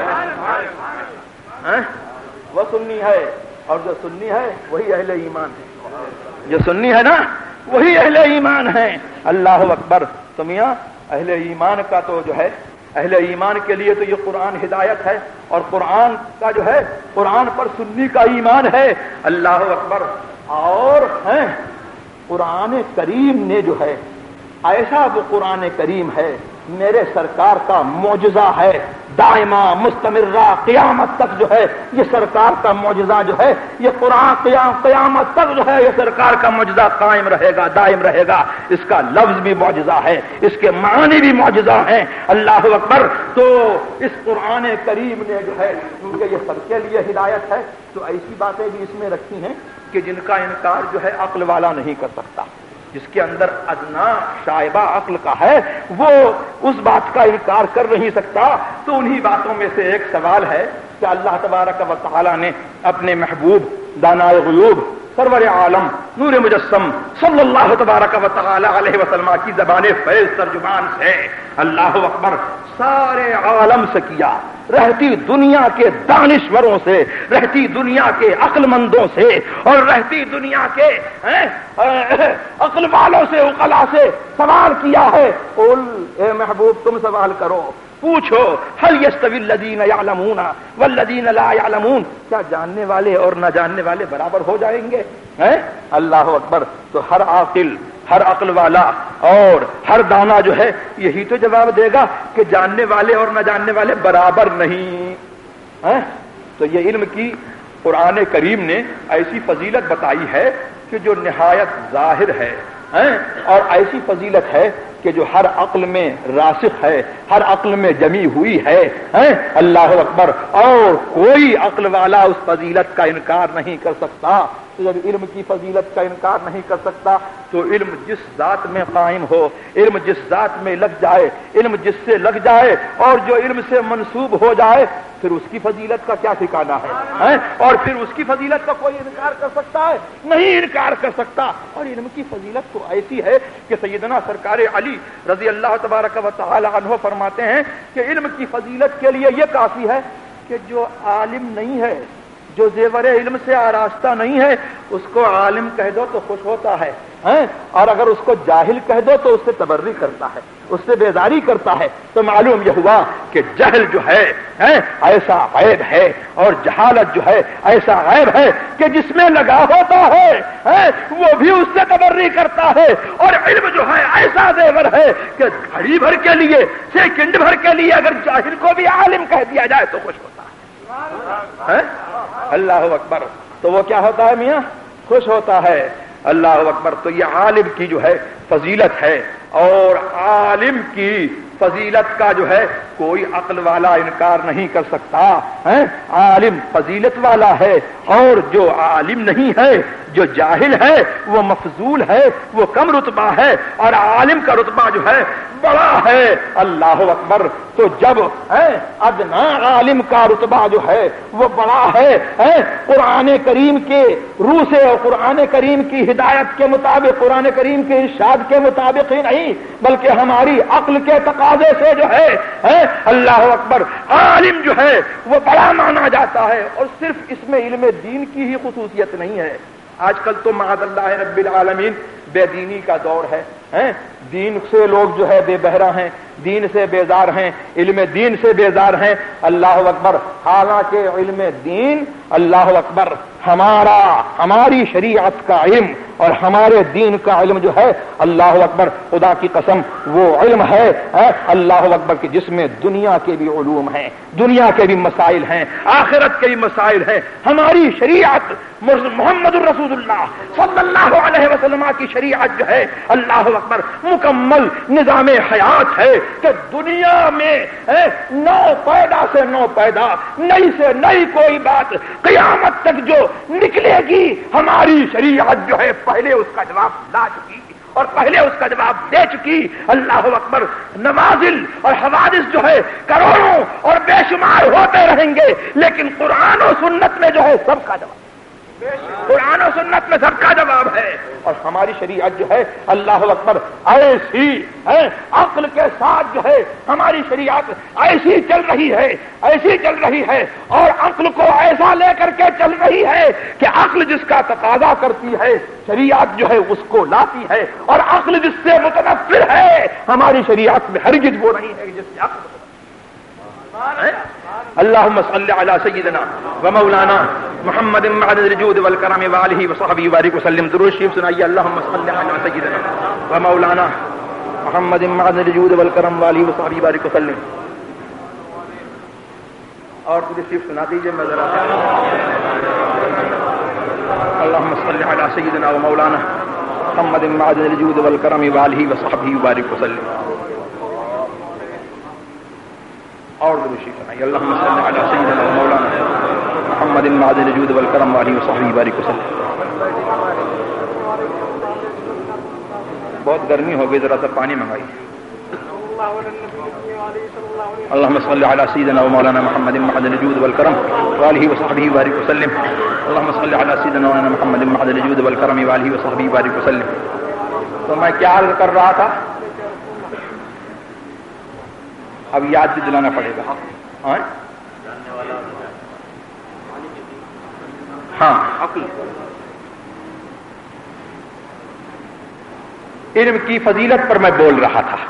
Speaker 2: وہ سنی ہے, اور جو سنی ہے وہی اہل ایمان ہے. جو سنی ہے نا وہی اہل ایمان ہے. اللہ اکبر. تو میاں اہل ایمان کا تو جو ہے, اہل ایمان کے لیے تو یہ قرآن ہدایت ہے, اور قرآن کا جو ہے قرآن پر سنی کا ایمان ہے. اللہ اکبر. اور ہیں قرآن کریم نے جو ہے ایسا وہ قرآن کریم ہے میرے سرکار کا معجزہ ہے, دائمہ مستمرہ قیامت تک جو ہے یہ سرکار کا معجزہ جو ہے, یہ قرآن قیام قیامت تک جو ہے یہ سرکار کا معجزہ قائم رہے گا, دائم رہے گا. اس کا لفظ بھی معجزہ ہے, اس کے معنی بھی معجزہ ہیں. اللہ اکبر. تو اس قرآن کریم نے جو ہے کیونکہ یہ سب کے لیے ہدایت ہے, تو ایسی باتیں بھی اس میں رکھی ہیں کہ جن کا انکار جو ہے عقل والا نہیں کر سکتا. جس کے اندر ادنا شائبہ عقل کا ہے وہ اس بات کا انکار کر نہیں سکتا. تو انہی باتوں میں سے ایک سوال ہے کہ اللہ تبارک و تعالی نے اپنے محبوب دانائے غیوب سرور عالم نور مجسم صلی اللہ تبارک و تعالی علیہ وسلم کی زبان فیض ترجمان سے اللہ اکبر سارے عالم سے کیا, رہتی دنیا کے دانشوروں سے, رہتی دنیا کے عقل مندوں سے, اور رہتی دنیا کے عقل والوں سے, عقلا سے سوال کیا ہے. قل, اے محبوب تم سوال کرو, پوچھو, هل يستوي الذين يعلمون والذين لا يعلمون, کیا جاننے والے اور نہ جاننے والے برابر ہو جائیں گے؟ اللہ اکبر. تو ہر عاقل, ہر عقل والا اور ہر دانا جو ہے یہی تو جواب دے گا کہ جاننے والے اور نہ جاننے والے برابر نہیں. تو یہ علم کی قرآن کریم نے ایسی فضیلت بتائی ہے کہ جو نہایت ظاہر ہے, اور ایسی فضیلت ہے کہ جو ہر عقل میں راسخ ہے, ہر عقل میں جمی ہوئی ہے. اللہ اکبر. اور کوئی عقل والا اس فضیلت کا انکار نہیں کر سکتا. تو جب علم کی فضیلت کا انکار نہیں کر سکتا تو علم جس ذات میں قائم ہو، علم جس ذات میں لگ جائے، علم جس سے لگ جائے اور جو علم سے منسوب ہو جائے، پھر اس کی فضیلت کا کیا ٹھکانہ ہے؟ اور پھر اس کی فضیلت کا کوئی انکار کر سکتا ہے؟ نہیں انکار کر سکتا۔ اور علم کی فضیلت تو ایسی ہے کہ سیدنا سرکار علی رضی اللہ تبارک و تعالی عنہ فرماتے ہیں کہ علم کی فضیلت کے لیے یہ کافی ہے کہ جو عالم نہیں ہے، جو زیور علم سے آراستہ نہیں ہے، اس کو عالم کہہ دو تو خوش ہوتا ہے، اور اگر اس کو جاہل کہہ دو تو اس سے تبری کرتا ہے، اس سے بیزاری کرتا ہے۔ تو معلوم یہ ہوا کہ جہل جو ہے ایسا عیب ہے، اور جہالت جو ہے ایسا عیب ہے کہ جس میں لگا ہوتا ہے وہ بھی اس سے تبری کرتا ہے، اور علم جو ہے ایسا زیور ہے کہ گھڑی بھر کے لیے، سیکنڈ بھر کے لیے اگر جاہل کو بھی عالم کہہ دیا جائے تو خوش ہوتا ہے۔ اللہ اکبر، تو وہ کیا ہوتا ہے میاں؟ خوش ہوتا ہے۔ اللہ اکبر، تو یہ عالم کی جو ہے فضیلت ہے، اور عالم کی فضیلت کا جو ہے کوئی عقل والا انکار نہیں کر سکتا ہے۔ عالم فضیلت والا ہے، اور جو عالم نہیں ہے، جو جاہل ہے، وہ مفضول ہے، وہ کم رتبہ ہے، اور عالم کا رتبہ جو ہے بڑا ہے۔ اللہ اکبر، تو جب ادنا عالم کا رتبہ جو ہے وہ بڑا ہے، قرآن کریم کے روح سے اور قرآن کریم کی ہدایت کے مطابق، قرآن کریم کے ارشاد کے مطابق ہی نہیں بلکہ ہماری عقل کے تقاضے سے جو ہے اللہ اکبر عالم جو ہے وہ بڑا مانا جاتا ہے۔ اور صرف اس میں علم دین کی ہی خصوصیت نہیں ہے، آج کل تو معاذ اللہ رب العالمین بے دینی کا دور ہے، دین سے لوگ جو ہے بے بہرا ہیں، دین سے بیزار ہیں، علم دین سے بیزار ہیں۔ اللہ اکبر، حالانکہ علم دین اللہ اکبر ہمارا ہماری شریعت کا علم اور ہمارے دین کا علم جو ہے اللہ اکبر خدا کی قسم وہ علم ہے اللہ اکبر کہ جس میں دنیا کے بھی علوم ہیں، دنیا کے بھی مسائل ہیں، آخرت کے بھی مسائل ہیں۔ ہماری شریعت محمد الرسول اللہ صلی اللہ علیہ وسلم کی شریعت جو ہے اللہ اکبر مکمل نظام حیات ہے کہ دنیا میں نو پیدا سے نو پیدا، نئی سے نئی کوئی بات قیامت تک جو نکلے گی، ہماری شریعت جو ہے پہلے اس کا جواب لا چکی اور پہلے اس کا جواب دے چکی۔ اللہ اکبر، نوازل اور حوادث جو ہے کروڑوں اور بے شمار ہوتے رہیں گے، لیکن قرآن و سنت میں جو ہے سب کا جواب، قرآن و سنت میں سب کا جواب ہے۔ اور ہماری شریعت جو ہے اللہ اکبر ایسی ہے، عقل کے ساتھ جو ہے ہماری شریعت ایسی چل رہی ہے، ایسی چل رہی ہے، اور عقل کو ایسا لے کر کے چل رہی ہے کہ عقل جس کا تقاضا کرتی ہے شریعت جو ہے اس کو لاتی ہے، اور عقل جس سے متنفر ہے ہماری شریعت میں ہرگز وہ نہیں ہے جس سے عقل اللهم صل على سيدنا ومولانا محمد معدن الجود والكرم وآله وصحبه وبارك وسلم۔ درود شریف سنائیے، اللهم صل على سيدنا ومولانا محمد معدن الجود والكرم وآله وصحبه وبارك وسلم۔ اور درود شریف سنا دیجیے میں ذرا، اللهم صل على سيدنا ومولانا محمد معدن الجود والكرم وآله وصحبه وبارك وسلم۔ اور درود شریف سنائیے، اللهم صل على سيدنا ومولانا محمد معدن الجود والكرم وآله وصحبه وبارك وسلم۔ بہت گرمی ہو گئی، ذرا سا پانی منگائیے۔ اللهم صل على سيدنا ومولانا محمد معدن الجود والكرم وآله وصحبه وبارك وسلم۔ اللهم صل على سيدنا ومولانا محمد معدن الجود والكرم وآله وصحبه وبارك وسلم۔ تو میں کیا عرض کر رہا تھا، اب یاد بھی دلانا پڑے گا۔ ہاں، عقل علم کی فضیلت پر میں بول رہا تھا۔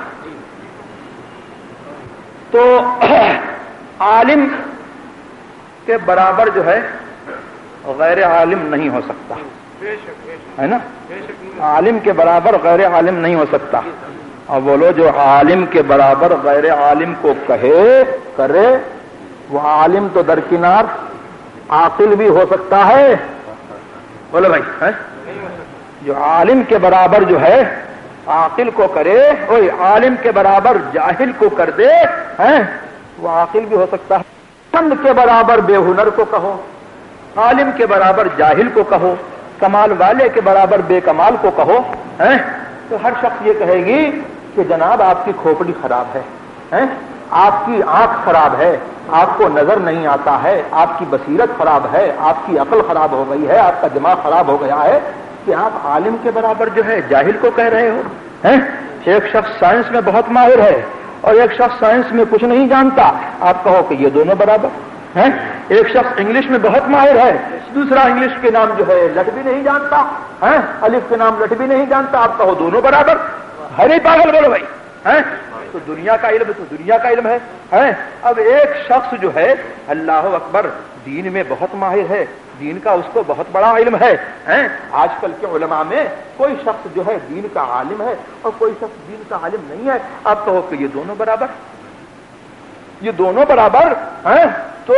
Speaker 2: تو عالم کے برابر جو ہے غیر عالم نہیں ہو سکتا، ہے نا؟ عالم کے برابر غیر عالم نہیں ہو سکتا۔ اور بولو جو عالم کے برابر غیر عالم کو کہے کرے وہ عالم تو درکنار، عاقل بھی ہو سکتا ہے۔ بولو بھائی، ہے جو عالم کے برابر جو ہے عاقل کو کرے، وہی عالم کے برابر جاہل کو کر دے، ہیں وہ عاقل بھی ہو سکتا ہے۔ چند کے برابر بے ہنر کو کہو، عالم کے برابر جاہل کو کہو، کمال والے کے برابر بے کمال کو کہو ہیں تو ہر شخص یہ کہے گی کہ جناب آپ کی کھوپڑی خراب ہے ہیں آپ کی آنکھ خراب ہے، آپ کو نظر نہیں آتا ہے، آپ کی بصیرت خراب ہے، آپ کی عقل خراب ہو گئی ہے، آپ کا دماغ خراب ہو گیا ہے کہ آپ عالم کے برابر جو ہے جاہل کو کہہ رہے ہو ہیں۔ ایک شخص سائنس میں بہت ماہر ہے اور ایک شخص سائنس میں کچھ نہیں جانتا، آپ کہو کہ یہ دونوں برابر ہیں۔ ایک شخص انگلش میں بہت ماہر ہے، دوسرا انگلش کے نام جو ہے لٹ بھی نہیں جانتا ہے، الف کے نام لٹ بھی نہیں جانتا، آپ کہو دونوں برابر۔ ہر پاگل بولو بھائی ہیں، تو دنیا کا علم تو دنیا کا علم ہے ہیں۔ اب ایک شخص جو ہے اللہ اکبر دین میں بہت ماہر ہے، دین کا اس کو بہت بڑا علم ہے ہیں۔ آج کل کے علماء میں کوئی شخص جو ہے دین کا عالم ہے اور کوئی شخص دین کا عالم نہیں ہے، آپ کہو کہ یہ دونوں برابر یہ دونوں برابر ہیں۔ تو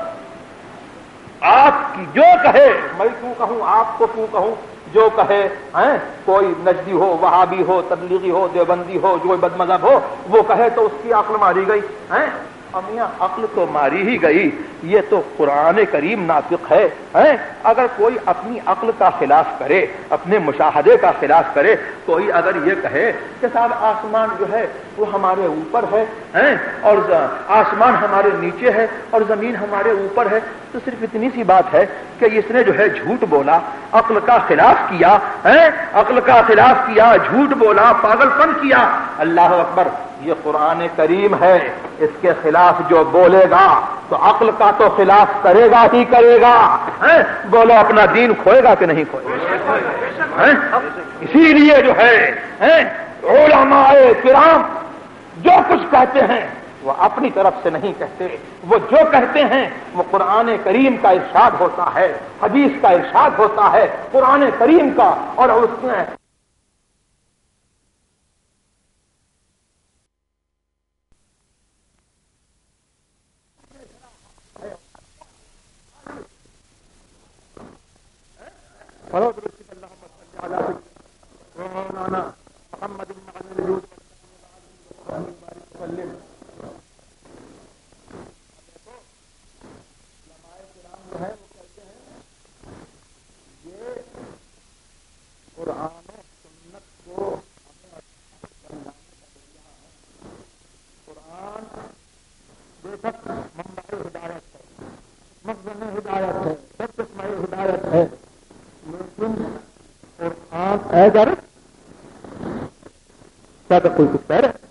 Speaker 2: آپ کی جو کہے، میں کیوں کہوں، آپ کو کیوں کہوں، جو کہے ہیں کوئی نجدی ہو، وہابی ہو، تبلیغی ہو، دیوبندی ہو، جو بد مذہب ہو، وہ کہے تو اس کی عقل ماری گئی ہیں۔ امیاں عقل تو ماری ہی گئی، یہ تو قرآن کریم ناطق ہے ہیں۔ اگر کوئی اپنی عقل کا خلاف کرے، اپنے مشاہدے کا خلاف کرے، کوئی اگر یہ کہے کہ صاحب آسمان جو ہے وہ ہمارے اوپر ہے ہیں اور آسمان ہمارے نیچے ہے اور زمین ہمارے اوپر ہے، تو صرف اتنی سی بات ہے کہ اس نے جو ہے جھوٹ بولا، عقل کا خلاف کیا ہیں، عقل کا خلاف کیا، جھوٹ بولا، پاگل پن کیا۔ اللہ اکبر، یہ قرآن کریم ہے، اس کے خلاف جو بولے گا تو عقل کا تو خلاف کرے گا ہی کرے گا ہیں۔ بولو اپنا دین کھوئے گا کہ نہیں کھوئے گا ہیں؟ اسی لیے جو ہے ہیں علماء کرام جو کچھ کہتے ہیں وہ اپنی طرف سے نہیں کہتے، وہ جو کہتے ہیں وہ قرآن کریم کا ارشاد ہوتا ہے، حدیث کا ارشاد ہوتا ہے، قرآن کریم کا، اور اس میں کوئی کچھ کہہ رہے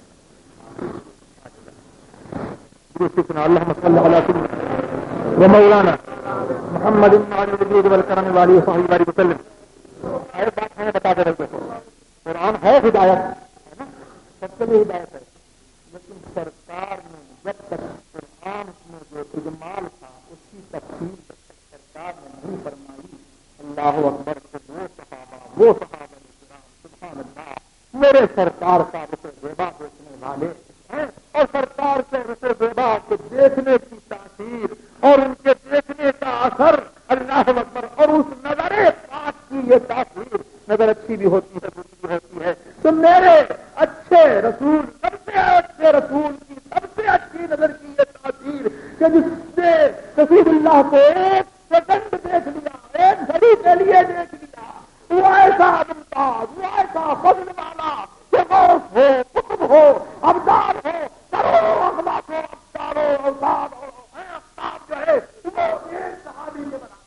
Speaker 2: اللہم صلی علی سیدنا و مولانا محمد والکرم والی صحیح باری وسلم۔ ہر بات ہمیں بتا دے رہے قرآن ہے ہدایت ہے نا، سب کے لیے ہدایت ہے، لیکن سرکار نے جب تک قرآن میں جو اجمال تھا اس کی تفصیل جب تک سرکار نے نہیں فرمائی، اللہ اکبر، وہ صحابہ وہ صحابہ سبحان اللہ میرے سرکار کا رسے زیبا دیکھنے والے ہیں، اور سرکار کے رسے زیبا کو دیکھنے کی تاثیر اور ان کے دیکھنے کا اثر، اللہ اکبر، اور اس نظر پاک کی یہ تاثیر، نظر اچھی بھی ہوتی ہے بری بھی ہوتی ہے، تو میرے اچھے رسول، سب سے اچھے رسول کی سب سے اچھی نظر کی یہ تاثیر کہ جس نے رسول اللہ کو ایک سیکنڈ دیکھ لیا، ایک گھڑی کے لیے دیکھ لیا، وہ ایسا ممتاز، وہ ایسا فضل والا کہ غوث ہو، قطب ہو، ابدال ہو، کرو اخلاق ہو، ابدال ہو، اوتاد ہو، افتاب جو ہے وہ ایک صحابی کے برابر،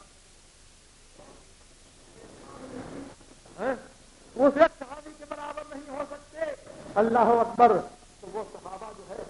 Speaker 2: وہ ایک صحابی کے برابر نہیں ہو سکتے۔ اللہ اکبر، تو وہ صحابہ جو ہے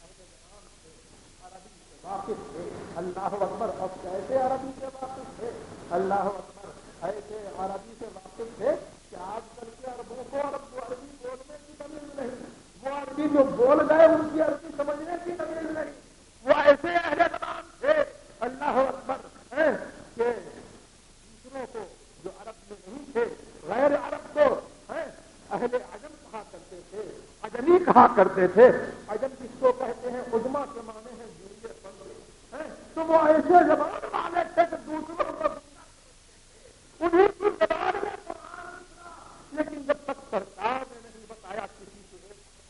Speaker 2: عربی سے واقف تھے، اللہ اکبر، اب کیسے عربی سے واقف تھے، اللہ اکبر، ایسے عربی سے واقف تھے کہ آج کل کے عربوں کو عرب عربی بولنے کی تمیز نہیں، وہ عربی جو بول گئے ان کی عربی سمجھنے کی تمیز نہیں، وہ ایسے اہل زبان تھے، اللہ اکبر، کہ دوسروں کو جو عرب میں نہیں تھے، غیر عرب کو اہل عجم کہا کرتے تھے، عجمی کہا کرتے تھے۔ عجم جس کو کہتے ہیں عجما کے معنی ہیں جوئے پندرے، تو وہ ایسے زبان والے تھے کہ دوسروں کو انہیں کی زبان میں قرآن اترا، لیکن جب تک سرکار نے نہیں بتایا کسی سے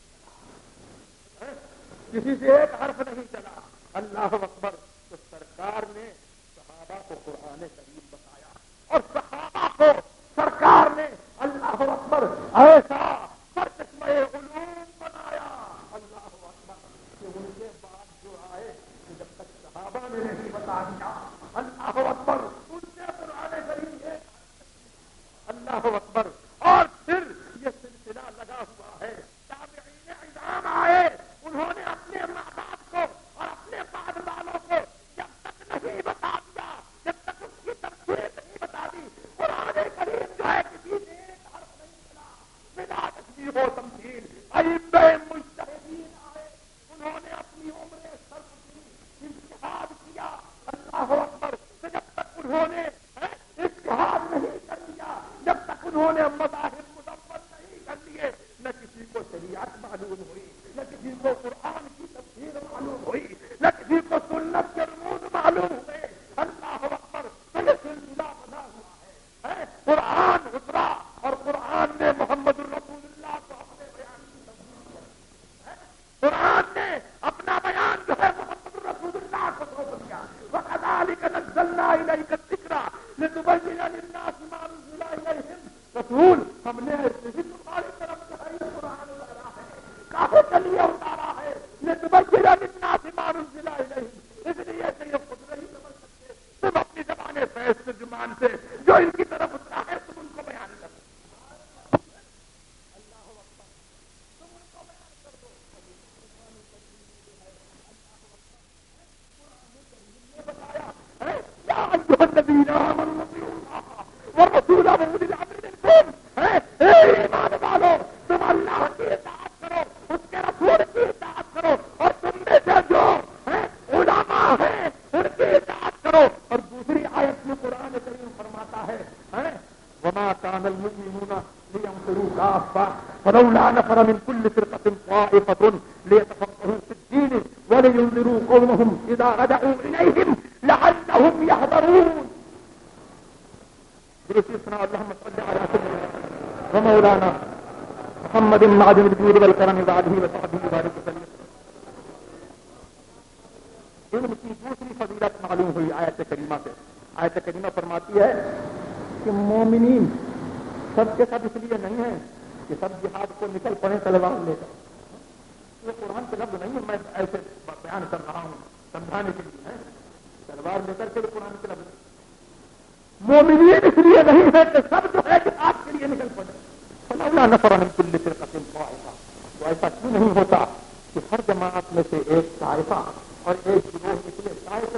Speaker 2: ایک کسی سے ایک حرف نہیں چلا، اللہ اکبر، تو سرکار نے صحابہ کو قرآن کریم بتایا، اور صحابہ کو سرکار نے اللہ اکبر ایسا سرچشمہ علوم بنایا اللہ اکبر کہ ان کے بعد جو آئے کہ جب تک صحابہ نے نہیں بتا دیا اللہ اکبر ان سے قرآن کریم ہے اللہ اکبر. اور پھر یہ سلسلہ لگا ہوا ہے. تابعین اعظام آئے, انہوں نے اپنے ماں باپ کو اور اپنے بعد والوں کو جب تک نہیں بتا دیا, جب تک اس کی تفسیر نہیں بتا دی, قرآن کریم جو ہے کسی نے ایک حرف نہیں چلا بلا تشبیہ و تمثیل. ائمہ مجتہدین آئے, انہوں نے اپنی عمریں صرف کی, اجتہاد کیا اللہ اکبر. تو جب تک انہوں نے اجتہاد نہیں کر لیا, جب تک انہوں نے مذاہب مدون نہیں کر لیے, نہ کسی کو شریعت معلوم ہوئی, نہ کسی کو قرآن کی تفسیر معلوم ہوئی, نہ کسی کو سنت کے رموز معلوم ہوئے. اللہ اکبر. تو یہ سلسلہ بنا ہوا ہے. قرآن اترا اور قرآن نے محمد الرسول اللہ کو اپنے بیان کی تفسیر کی. قرآن نے اپنا بیان جو ہے محمد الرسول اللہ کو سونپ دیا. وَكَذَلِكَ نَزَّلْنَا إِلَيْكَ الذِّكْرَ لِتُبَيِّنَ لِلنَّاسِ مَا نُزِّلَ إِلَيْهِمْ. رسول ہم نے ایسے ہی تمہاری طرف جو ہے یہ قرآن اتارا ہے, کافی کے لیے اتارا ہے. لِتُبَيِّنَ لِلنَّاسِ مَا نُزِّلَ إِلَيْهِمْ. اس لیے کہ یہ خود نہیں سمجھ سکتے, تم اپنی زبان فیض سے زبان سے جو ان کی طرف اترا ہے تم ان کو بیان کر دو. اللہ اکبر. تم ان کو بیان کر دو. بتایا یا ایھا الذین آمنوا اطیعوا اللہ والرسول واولی الامر منکم. اے ایمان والو, تم اللہ کی اطاعت کرو, اس کے رسول کی اطاعت کرو, اور تم میں سے جو علماء ہیں ان کی اطاعت کرو. اور دوسری آیت میں قرآن کریم فرماتا ہے وما كان المؤمنون لينفروا كافة فلولا نفر من كل فرقة طائفة ليتفقهوا في الدين ولينذروا قومهم إذا رجعوا إليهم لعلهم يحذرون. برسولنا اللهم صل على سيدنا ومولانا محمد معدن الجود والكرم وعليه وصحبه وبارك وسلم. علم کی دوسری فضیلت معلوم ہوئی آیت کریمہ سے. آیت کریمہ فرماتی ہے کہ مومنین سب کے سب اس لیے نہیں ہیں کہ سب جہاد کو نکل پڑے تلوار لے کر. یہ قرآن کے لفظ نہیں ہے, میں ایسے بیان کر رہا ہوں سمجھانے کے لیے. تلوار لے کر کے قرآن کے لفظ مومنین اس لیے نہیں ہے کہ سب جو ہے جہاد کے لیے نکل پڑے. فلولا نفر من كل فرقة طائفة. تو ایسا کیوں نہیں ہوتا کہ ہر جماعت میں سے ایک طائفہ اور ایک گروہ نکلے طائفہ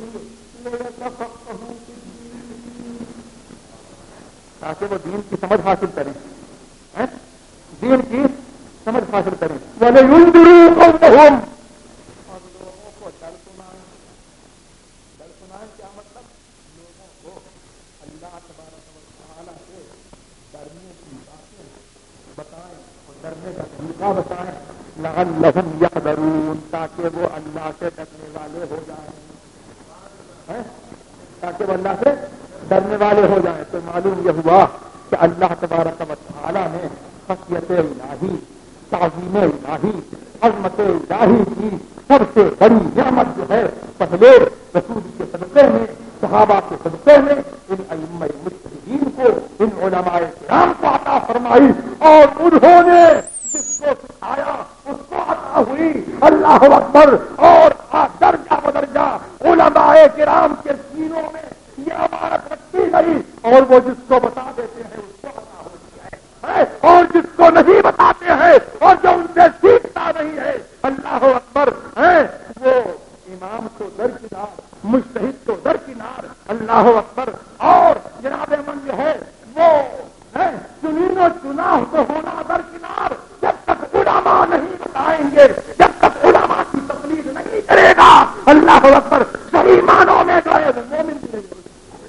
Speaker 2: تاکہ وہ دین کی سمجھ حاصل کریں, دین کی سمجھ حاصل کریں. وَلَيُنذِرُوا قَوْمَهُمْ. اور لوگوں کو ڈر سنائیں. ڈر سنائیں کیا مطلب؟ لوگوں کو اللہ تبارک و تعالیٰ سے ڈرنے کی باتیں بتائیں اور ڈرنے کا طریقہ بتائیں. لعلہم یحذرون, تاکہ وہ اللہ سے ڈرنے والے ہو جائیں, تاکہ وہ اللہ سے ڈرنے والے ہو جائیں. تو معلوم یہ ہوا کہ اللہ تبارک و تعالیٰ نے خشیت الہی, تعظیم الہی, عظمت الہی کی سب سے بڑی نعمت جو ہے پہلے رسول کے صدقے میں, صحابہ کے صدقے میں ان ائمہ مجتہدین کو, ان علماء کرام کو عطا فرمائی. اور انہوں نے جس کو سکھایا اس کو عطا ہوئی. اللہ اکبر. اور درجہ بدرجہ علماء کرام کے سینوں میں یہ عبارت رکھی گئی, اور وہ جس کو بتا دیتے ہیں اس کو عطا ہوتی ہے, اور جس کو نہیں بتاتے ہیں اور جو ان سے سیکھتا نہیں ہے اللہ اکبر وہ امام کو درکنار, مجتہد کو درکنار. اللہ اکبر. اور جناب من جو ہے وہ چنین و چناح تو ہونا درکنار. جب تک علماء نہیں بتائیں گے, جب تک علماء کی تقلید نہیں کرے گا اللہ اکبر صحیح معنوں میں جو ہے وہ مومن بھی نہیں.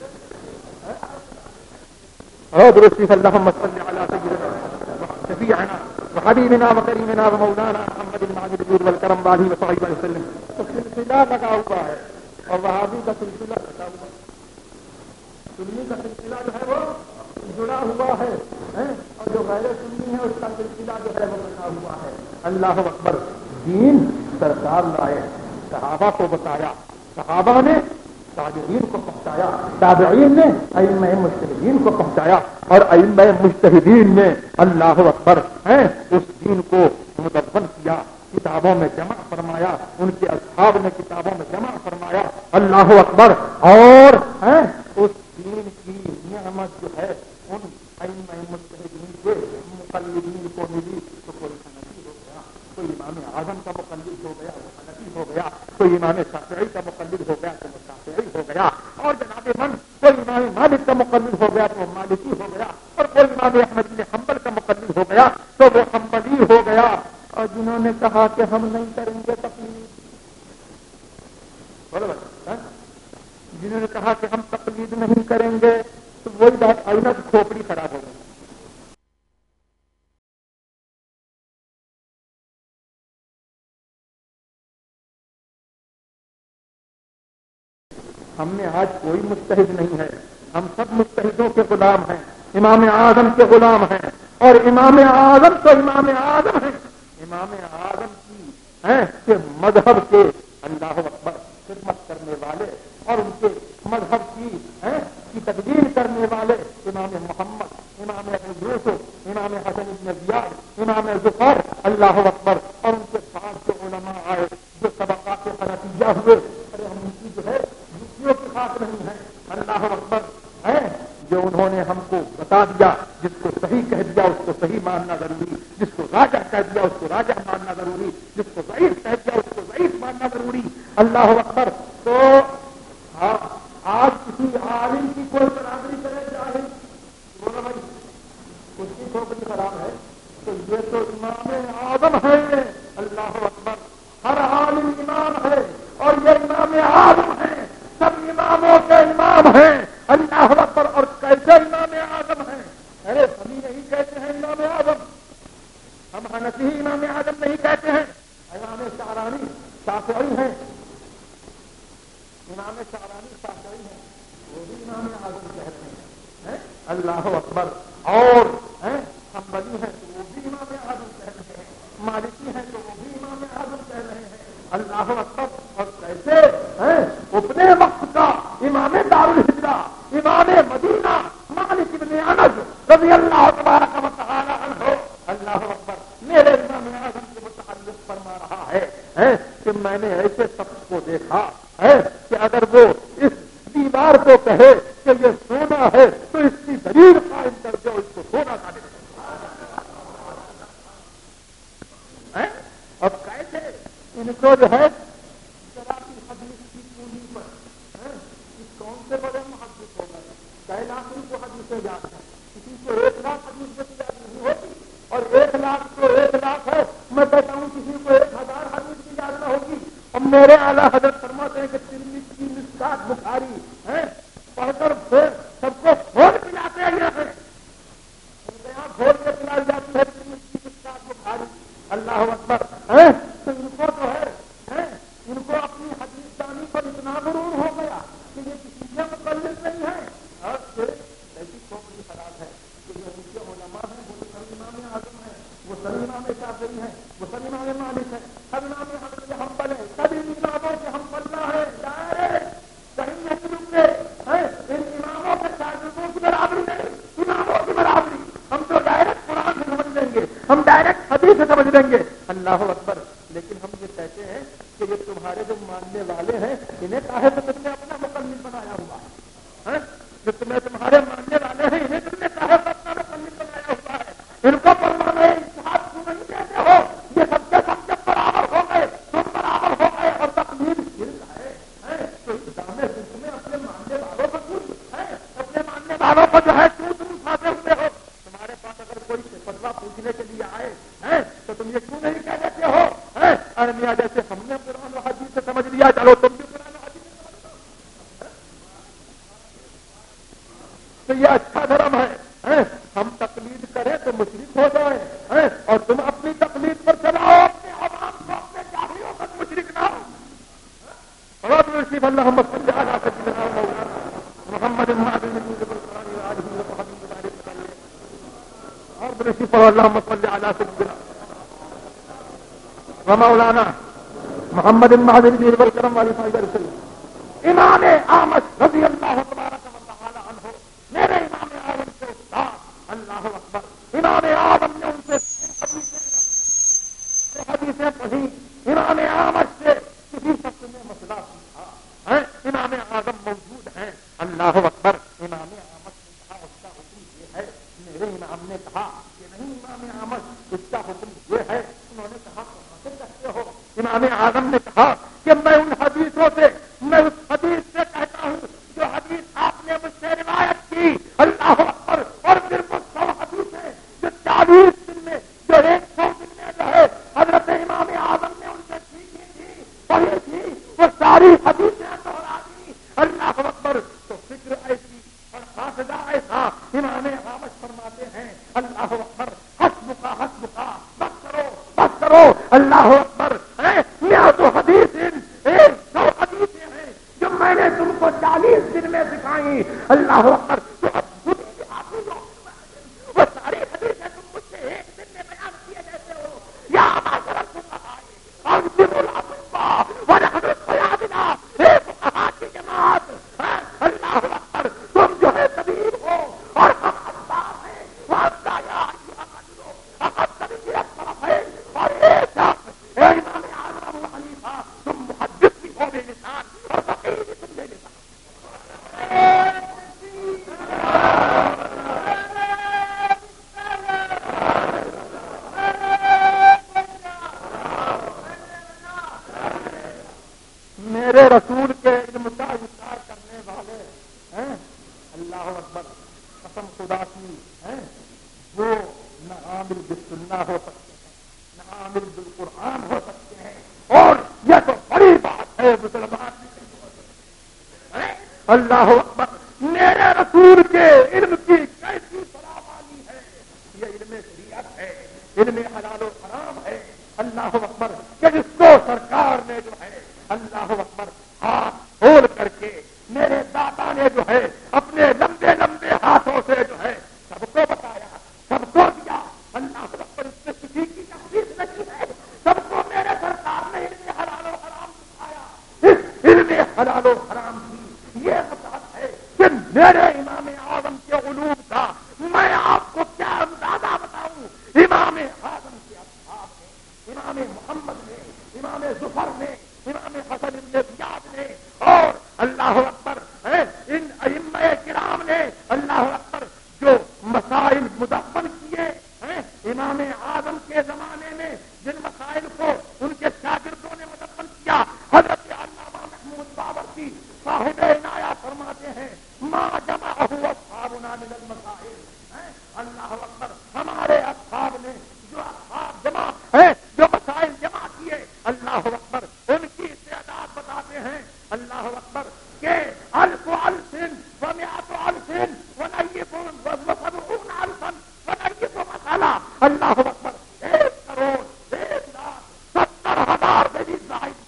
Speaker 2: اللهم صل على سيدنا شفيعنا وحبيبنا وكريمنا ومولانا محمد المعبود الجود والكرم وعليه وصحبه وسلم. تو سلسلہ لگا ہوا ہے اور وہابی کا سلسلہ لگا ہوا ہے, سنی کا سلسلہ جو ہے وہ جڑا ہوا ہے, اور جو غیر سنی ہے اس کا سلسلہ جو ہے وہ لگا ہوا ہے. اللہ اکبر. دین سرکار لائے, صحابہ کو بتایا, صحابہ نے تابعین کو پہنچایا، تابعین نے ائمہ مجتہدین کو پہنچایا، اور ائمہ مجتہدین نے اللہ اکبر ہیں اس دین کو مدون کیا، کتابوں میں جمع فرمایا، ان کے اصحاب نے کتابوں میں جمع فرمایا، اللہ اکبر، اور ہیں اس دین کی نعمت جو ہے ان ائمہ مجتہدین کے مقلدین کو ملی، تو کوئی حنفی ہو گیا، کوئی امام اعظم کا مقلد ہو گیا وہ حنفی ہو گیا، کوئی امام شافعی کا مقلد ہو گیا تو وہ شافعی ہو گیا، اور جناب من کوئی امام مالک کا مقلد ہو گیا تو وہ مالکی ہو گیا، اور کوئی امام احمد بن حنبل کا مقلد ہو گیا تو وہ حنبلی ہو گیا، اور جنہوں نے کہا کہ ہم نہیں کریں گے تقلید، جنہوں نے کہا کہ ہم تقلید نہیں کریں گے، تو وہی بات آئی نا کھوپڑی خراب ہو گئی۔ ہم نے آج کوئی مجتہد نہیں ہے، ہم سب مجتہدوں کے غلام ہیں، امام اعظم کے غلام ہیں، اور امام اعظم تو امام اعظم ہیں، امام اعظم کی ہیں کہ مذہب کے اللہ اکبر خدمت کرنے والے اور ان کے مذہب کی ہیں کی تدبیر کرنے والے امام محمد، امام ابو یوسف، امام حسن بن زیاد، امام ظفر، اللہ اکبر، اور ان کے ساتھ جو علماء آئے جو طبقات حنفیہ ہوئے، ارے ہم ان کی جو ہے جوتیوں کی خاص نہیں ہے، اللہ اکبر ہے جو انہوں نے ہم کو بتا دیا، جس کو صحیح کہہ دیا اس کو صحیح ماننا ضروری، جس کو راجح کہہ دیا اس کو راجح ماننا ضروری، جس کو ضعیف کہہ دیا اس کو ضعیف ماننا ضروری، اللہ اکبر۔ تو ہاں آج کسی عالم کی کوئی برابری کرے جاہل، بولو بھائی اس کی کھوپڑی خراب ہے، تو یہ تو امام اعظم ہے، اللہ اکبر، ہر عالم امام ہے اور یہ امام اعظم ہے، سب اماموں کے امام ہیں، اللہ اکبر، اور کیسے امام اعظم ہیں؟ ارے ہم ہی نہیں کہتے ہیں امام اعظم، ہم حنفی امام اعظم نہیں کہتے ہیں، امام شعرانی شافعی ہیں، امام شعرانی شافعی ہیں، وہ بھی امام اعظم کہتے ہیں، اللہ اکبر، اور حنبلی ہیں تو وہ بھی امام اعظم کہہ رہے ہیں، مالکی ہیں تو وہ بھی امام اعظم کہہ رہے ہیں، اللہ اکبر، اور کیسے اپنے وقت کا امام دارالہجرہ، امام مدینہ، مالک بن انس رضی اللہ تبارک و تعالی عنہ، اللہ اکبر، میرے امام اعظم کے متعلق فرما رہا ہے کہ میں نے ایسے شخص کو دیکھا ہے کہ اگر وہ اس دیوار کو کہے کہ یہ سونا ہے تو اس کی دلیل قائم کر دو، اس کو سونا کا دے۔ اب کیسے ان کو جو ہے ذرا کی حدیث کی پونجی پر کون سے بڑے محدث ہو گئے، کئی لاکھ ان کو حدیثیں یاد ہیں، کسی کو ایک لاکھ حدیث سے یاد نہیں ہوتی، اور ایک لاکھ تو ایک لاکھ ہے، میں کہتا ہوں کسی کو ایک ہزار حدیث کی یاد نہ ہوگی، اور میرے اعلیٰ حضرت فرماتے ہیں کہ ترمذی کی مشکات بخاری ہے پڑھ کر پھر سب کو کھول پلاتے ہیں، یہاں کھول کے پلائی جاتی ہے ترمذی کی مشکات بخاری، اللہ اکبر، تو ان کو جو ہے ان کو اپنی حدیث دانی پر اتنا غرور ہو گیا کہ یہ کسی کے مقلد نہیں ہے، اور پھر ایسی کھوپڑی خراب ہے کہ جو ان کے علماء ہیں وہ سب امام اعظم ہیں، وہ سب امام شافعی ہیں، وہ سب امام مالک ہیں، سب امام احمد بن حنبل ہیں، سب اماموں کے ہم پلہ ہیں، کہیں نہیں رکتے ہیں، ان اماموں کے شاگردوں کی برابری نہیں، اماموں کی برابری، ہم تو ڈائریکٹ قرآن سے سمجھ لیں گے، ہم ڈائریکٹ حدیث سے سمجھ لیں گے، اللہ اکبر، لیکن ہم یہ کہتے ہیں کہ یہ تمہارے جو ماننے والے ہیں انہیں کاہے تو تم نے اپنا مقلد بنایا ہوا ہے، جو تمہیں تمہارے ماننے والے ہیں انہیں تم نے کاہے تو اپنا مقلد بنایا ہوا ہے، ان کو پروانے اتحاد کیوں نہیں کہتے ہو، یہ سب کے سب کے برابر ہو گئے، تم برابر ہو گئے، اور تقلید گر ہے تو اس دامے سے تمہیں اپنے ماننے والوں کو کیوں ہے، اپنے ماننے والوں کو جو ہے کیوں تم اٹھاتے ہوئے ہو، تمہارے پاس اگر کوئی فتویٰ پوچھنے کے لیے آئے ہیں تو تم یہ کیوں نہیں کہہ دیتے ہو، ارمیہ جیسے ہم نے قرآن و حدیث سے سمجھ لیا، چلو تم بھی قرآن و حدیث سے سمجھ لو، تو یہ اچھا دھرم ہے، ہم تقلید کریں تو مشرک ہو جائیں، اور تم اپنی تقلید پر چلاؤ، اپنے عوام کو اپنے جاہلوں پر مشرک نہ ہو، اللهم صل على سيدنا مولانا محمد المعدن بالقرآن وآله وصحبه وبارك وسلم، اور برشی پر اللهم صل على سيدنا ومولانا محمد المعدن بالقرآن وآله وصحبه وسلم، امام اعمش رضی اللہ تبارک و تعالی عنہ میرے امام اعظم کے استاد، اللہ اکبر، امام اعظم نے ان سے حدیثیں پڑھی، امام اعمش سے کسی شخص نے مسئلہ پوچھا، امام اعظم موجود ہیں، اللہ اکبر، امام اعمش نے کہا اس کا حکم یہ ہے، میرے امام نے کہا کہ نہیں امام اعمش اس کا حکم یہ ہے، انہوں نے کہا کیسے کہتے ہو؟ امام اعظم نے کہا کہ میں ان حدیثوں سے، میں اس حدیث سے کہتا ہوں جو حدیث آپ نے مجھ سے روایت کی، اللہ اکبر، اور پھر وہ سو حدیثیں جو چالیس دن میں، جو ایک سو دن میں جو ہے حضرت امام اعظم نے ان سے سیکھی تھی، پڑھی تھی، وہ ساری حدیثیں دوہرا دی، اللہ اکبر۔ تو فکر ایسی اور حافظہ ایسا، امام اعمش فرماتے ہیں اللہ اکبر، حسبک حسبک، بس کرو بس کرو، اللہ اکبر، یہ تو حدیث ایک سو حدیثیں ہیں جو میں نے تم کو چالیس دن میں سکھائی، اللہ اکبر، تو اب خود ہی آپ ہی لوگ وہ ساری حدیثیں تم مجھ سے ایک دن میں بیان کیے جیسے ہو، یا معاشر الفقہاء انصروا الاطباء ونحن الصيادلة، اے فقہاء کی جماعت، اللہ اکبر، تم جو ہے طبیب ہو اور ہم اطباء ہیں، وَأَنْتَ يَا أَيُّهَا الرَّجُلُ أَخَذْتَ بِيَدِي الطَّرَفَيْنِ، اور ایک اے امام اعظم ابو حنیفہ، تم محدث بھی ہو بے لسان اور فقیہ بھی تم بے لسان۔ میرے رسول کے علم کا انکار کرنے والے ہیں، اللہ اکبر، قسم خدا کی ہیں، وہ نہ عامل بالسنہ ہو سکتے ہیں، نہ عامل بالقرآن ہو سکتے ہیں، اور یہ تو بڑی بات ہے مسلمان بھی ہو سکتے ہیں۔ اللہ اکبر، میرے رسول کے علم کی کیسی فراوانی ہے، یہ علم شریعت ہے، علم حلال و حرام ہے، اللہ اکبر، کہ جس کو سرکار نے جو ہے اللہ اکبر ہاتھ کھول کر کے میرے دادا نے جو ہے اپنے لمبے لمبے ہاتھوں سے جو ہے سب کو بتایا، سب کو دیا، اللہ اکبر، اس سے کسی کی تخصیص نہیں ہے، سب کو میرے سرکار نے علم حلال و حرام سکھایا۔ اس علم حلال و حرام کی یہ وضاحت ہے کہ میرے امام اعظم کے علوم کا میں آپ کو کیا اندازہ بتاؤں۔ امام اعظم کے اصحاب نے، امام محمد نے، امام ظفر نے، امام حسن ابن زیاد نے، اور اللہ اکبر ان ائمہ کرام نے، اللہ اکبر، جو مسائل مدون کیے ہیں امام اعظم کے زمانے میں، جن مسائل کو ان کے شاگردوں نے مدون کیا، حضرت علامہ محمود باورچی صاحب عنایہ فرماتے ہیں ما جمعہ اصحابنا من المسائل، اللہ اکبر، ہمارے اصحاب نے جو اصحاب جمع ہے، جو مسائل جمع کیے، اللہ اکبر، ان کی تعداد بتاتے ہیں، اللہ اکبر، کہ الف الفن و مئات الفن و نیف و سبعون الفن و نیف مسئلہ، اللہ اکبر، ایک کروڑ ایک لاکھ ستر ہزار سے بھی زائد،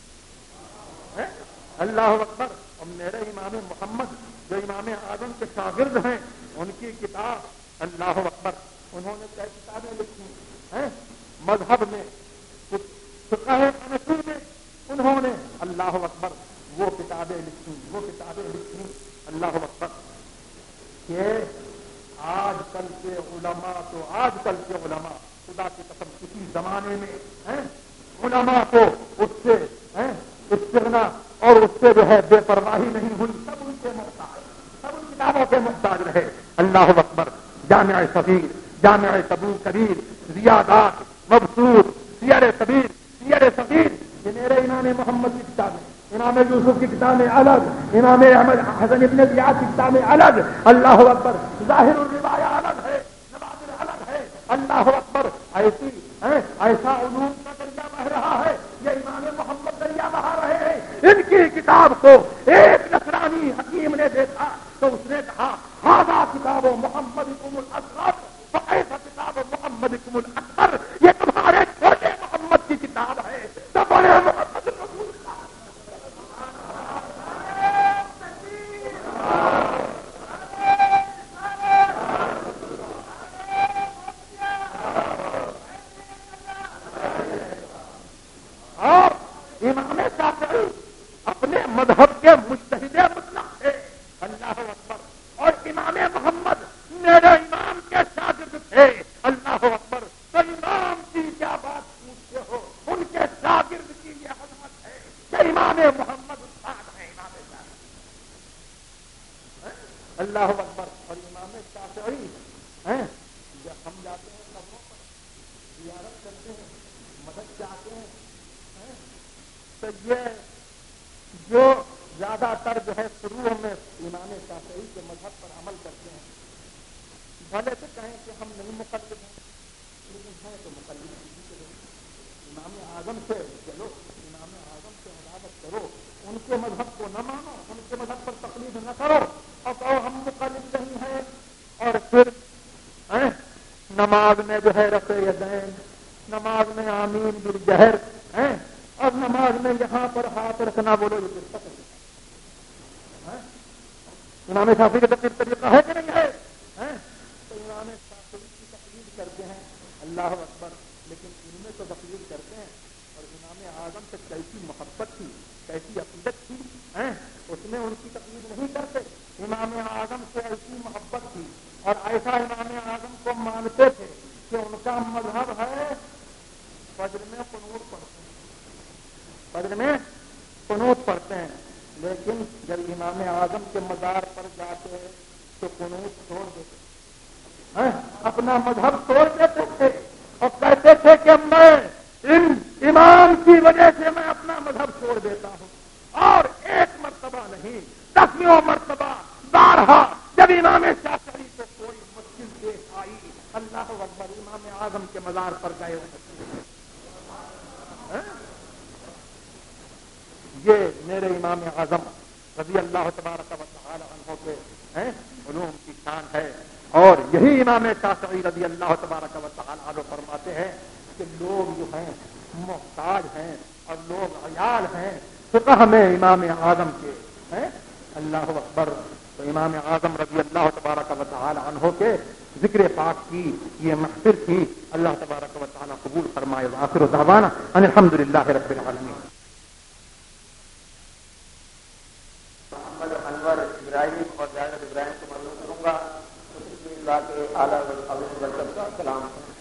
Speaker 2: اللہ اکبر۔ اور میرے امام محمد جو امام اعظم کے شاگرد ہیں، ان کی کتاب، اللہ اکبر، انہوں نے کئی کتابیں لکھی ہیں مذہب میں، کچھ فقہ حنفی میں، انہوں نے اللہ اکبر وہ کتابیں لکھی، وہ کتابیں لکھی، اللہ اکبر، کہ آج کل کے علماء تو آج کل کے علماء خدا کی قسم کسی زمانے میں ہیں علماء کو اس سے استغنا اور اس سے جو ہے بے پرواہی نہیں ہوئی، سب ان کے محتاج، سب ان کتابوں کے محتاج رہے، اللہ اکبر۔ جامع صغیر، جامع کبیر، زیادات، مبسوط، سیر کبیر، سیر صغیر، یہ میرے امام محمد کی کتابیں، امام یوسف کی کتابیں الگ، امام احمد حسن ابن زیاد کی کتابیں الگ، اللہ اکبر، ظاہر الروایہ الگ ہے، نوادر الگ ہے، اللہ اکبر، ایسی ایسا علوم کا دریا بہ رہا ہے، یہ امام محمد دریا بہا رہے ہیں۔ ان کی کتاب کو ایک نصرانی حکیم نے دیکھا تو اس نے کہا ھذا کتاب محمدکم الاصغر فکیف کتاب محمدکم الاکبر، یہ تمہارے چھوٹے محمد کی کتاب ہے تو بڑے محمد رسول اللہ۔ اور امام شافعی اپنے مذہب کے محمد استاد ہیں امام شافعی. اللہ اکبر. اور امام شافعی ہیں جب ہم جاتے ہیں قبروں پر زیارت کرتے ہیں مدد چاہتے ہیں تو یہ جو زیادہ تر جو ہے شروع میں امام شافعی کے مذہب پر عمل کرتے ہیں بھلے تو کہیں کہ ہم نہیں مقلد ہیں لیکن ہیں تو مقلد ہیں. امام اعظم سے چلو امام اعظم سے عبادت کرو ان کے مذہب کو نہ مانو ان کے مذہب پر تقلید نہ کرو اور کہو ہم مقلد نہیں ہیں اور پھر نماز میں جو ہے رفع یدین نماز میں آمین بالجہر ہیں اور نماز میں یہاں پر ہاتھ رکھنا بولو یہ پھر امام شافعی کا تقلید طریقہ ہے کہ نہیں ہے؟ تو امام شافعی کی تقلید کرتے ہیں اللہ اکبر لیکن ان میں تو تقلید کرتے ہیں اور امام اعظم سے کیسی محبت تھی کیسی عقیدت تھی اس میں ان کی تقلید نہیں کرتے. امام اعظم سے ایسی محبت تھی اور ایسا امام اعظم کو مانتے تھے کہ ان کا مذہب ہے فجر میں قنوت پڑھتے ہیں فجر میں قنوت پڑھتے ہیں لیکن جب امام اعظم کے مزار پر جاتے تو قنوت چھوڑ دیتے اپنا مذہب چھوڑ دیتے تھے اور کہتے تھے کہ میں ان امام کی وجہ سے میں اپنا مذہب چھوڑ دیتا ہوں. اور ایک مرتبہ نہیں دسویں مرتبہ بارہا جب امام شافعی کو کوئی مشکل پیش آئی اللہ اکبر امام اعظم کے مزار پر گئے یہ میرے امام اعظم رضی اللہ تبارک و تعالی عنہ کے علوم کی شان ہے. اور یہی امام شافعی رضی اللہ تبارک و تعالی عنہ فرماتے ہیں کہ لوگ جو ہیں محتاج ہیں اور لوگ عیال ہیں فقہ میں امام اعظم کے ہیں. اللہ اکبر. تو امام اعظم رضی اللہ تبارک و تعالی عنہ کے ذکر پاک کی یہ محفل تھی. اللہ تبارک و تعالی قبول فرمائے. آخر دعوانا ان الحمد للہ رب العالمین. محمد انور ابراہیم اور زاہد ابراہیم کو معلوم کروں گا. اللہ کے اعلیٰ کا کلام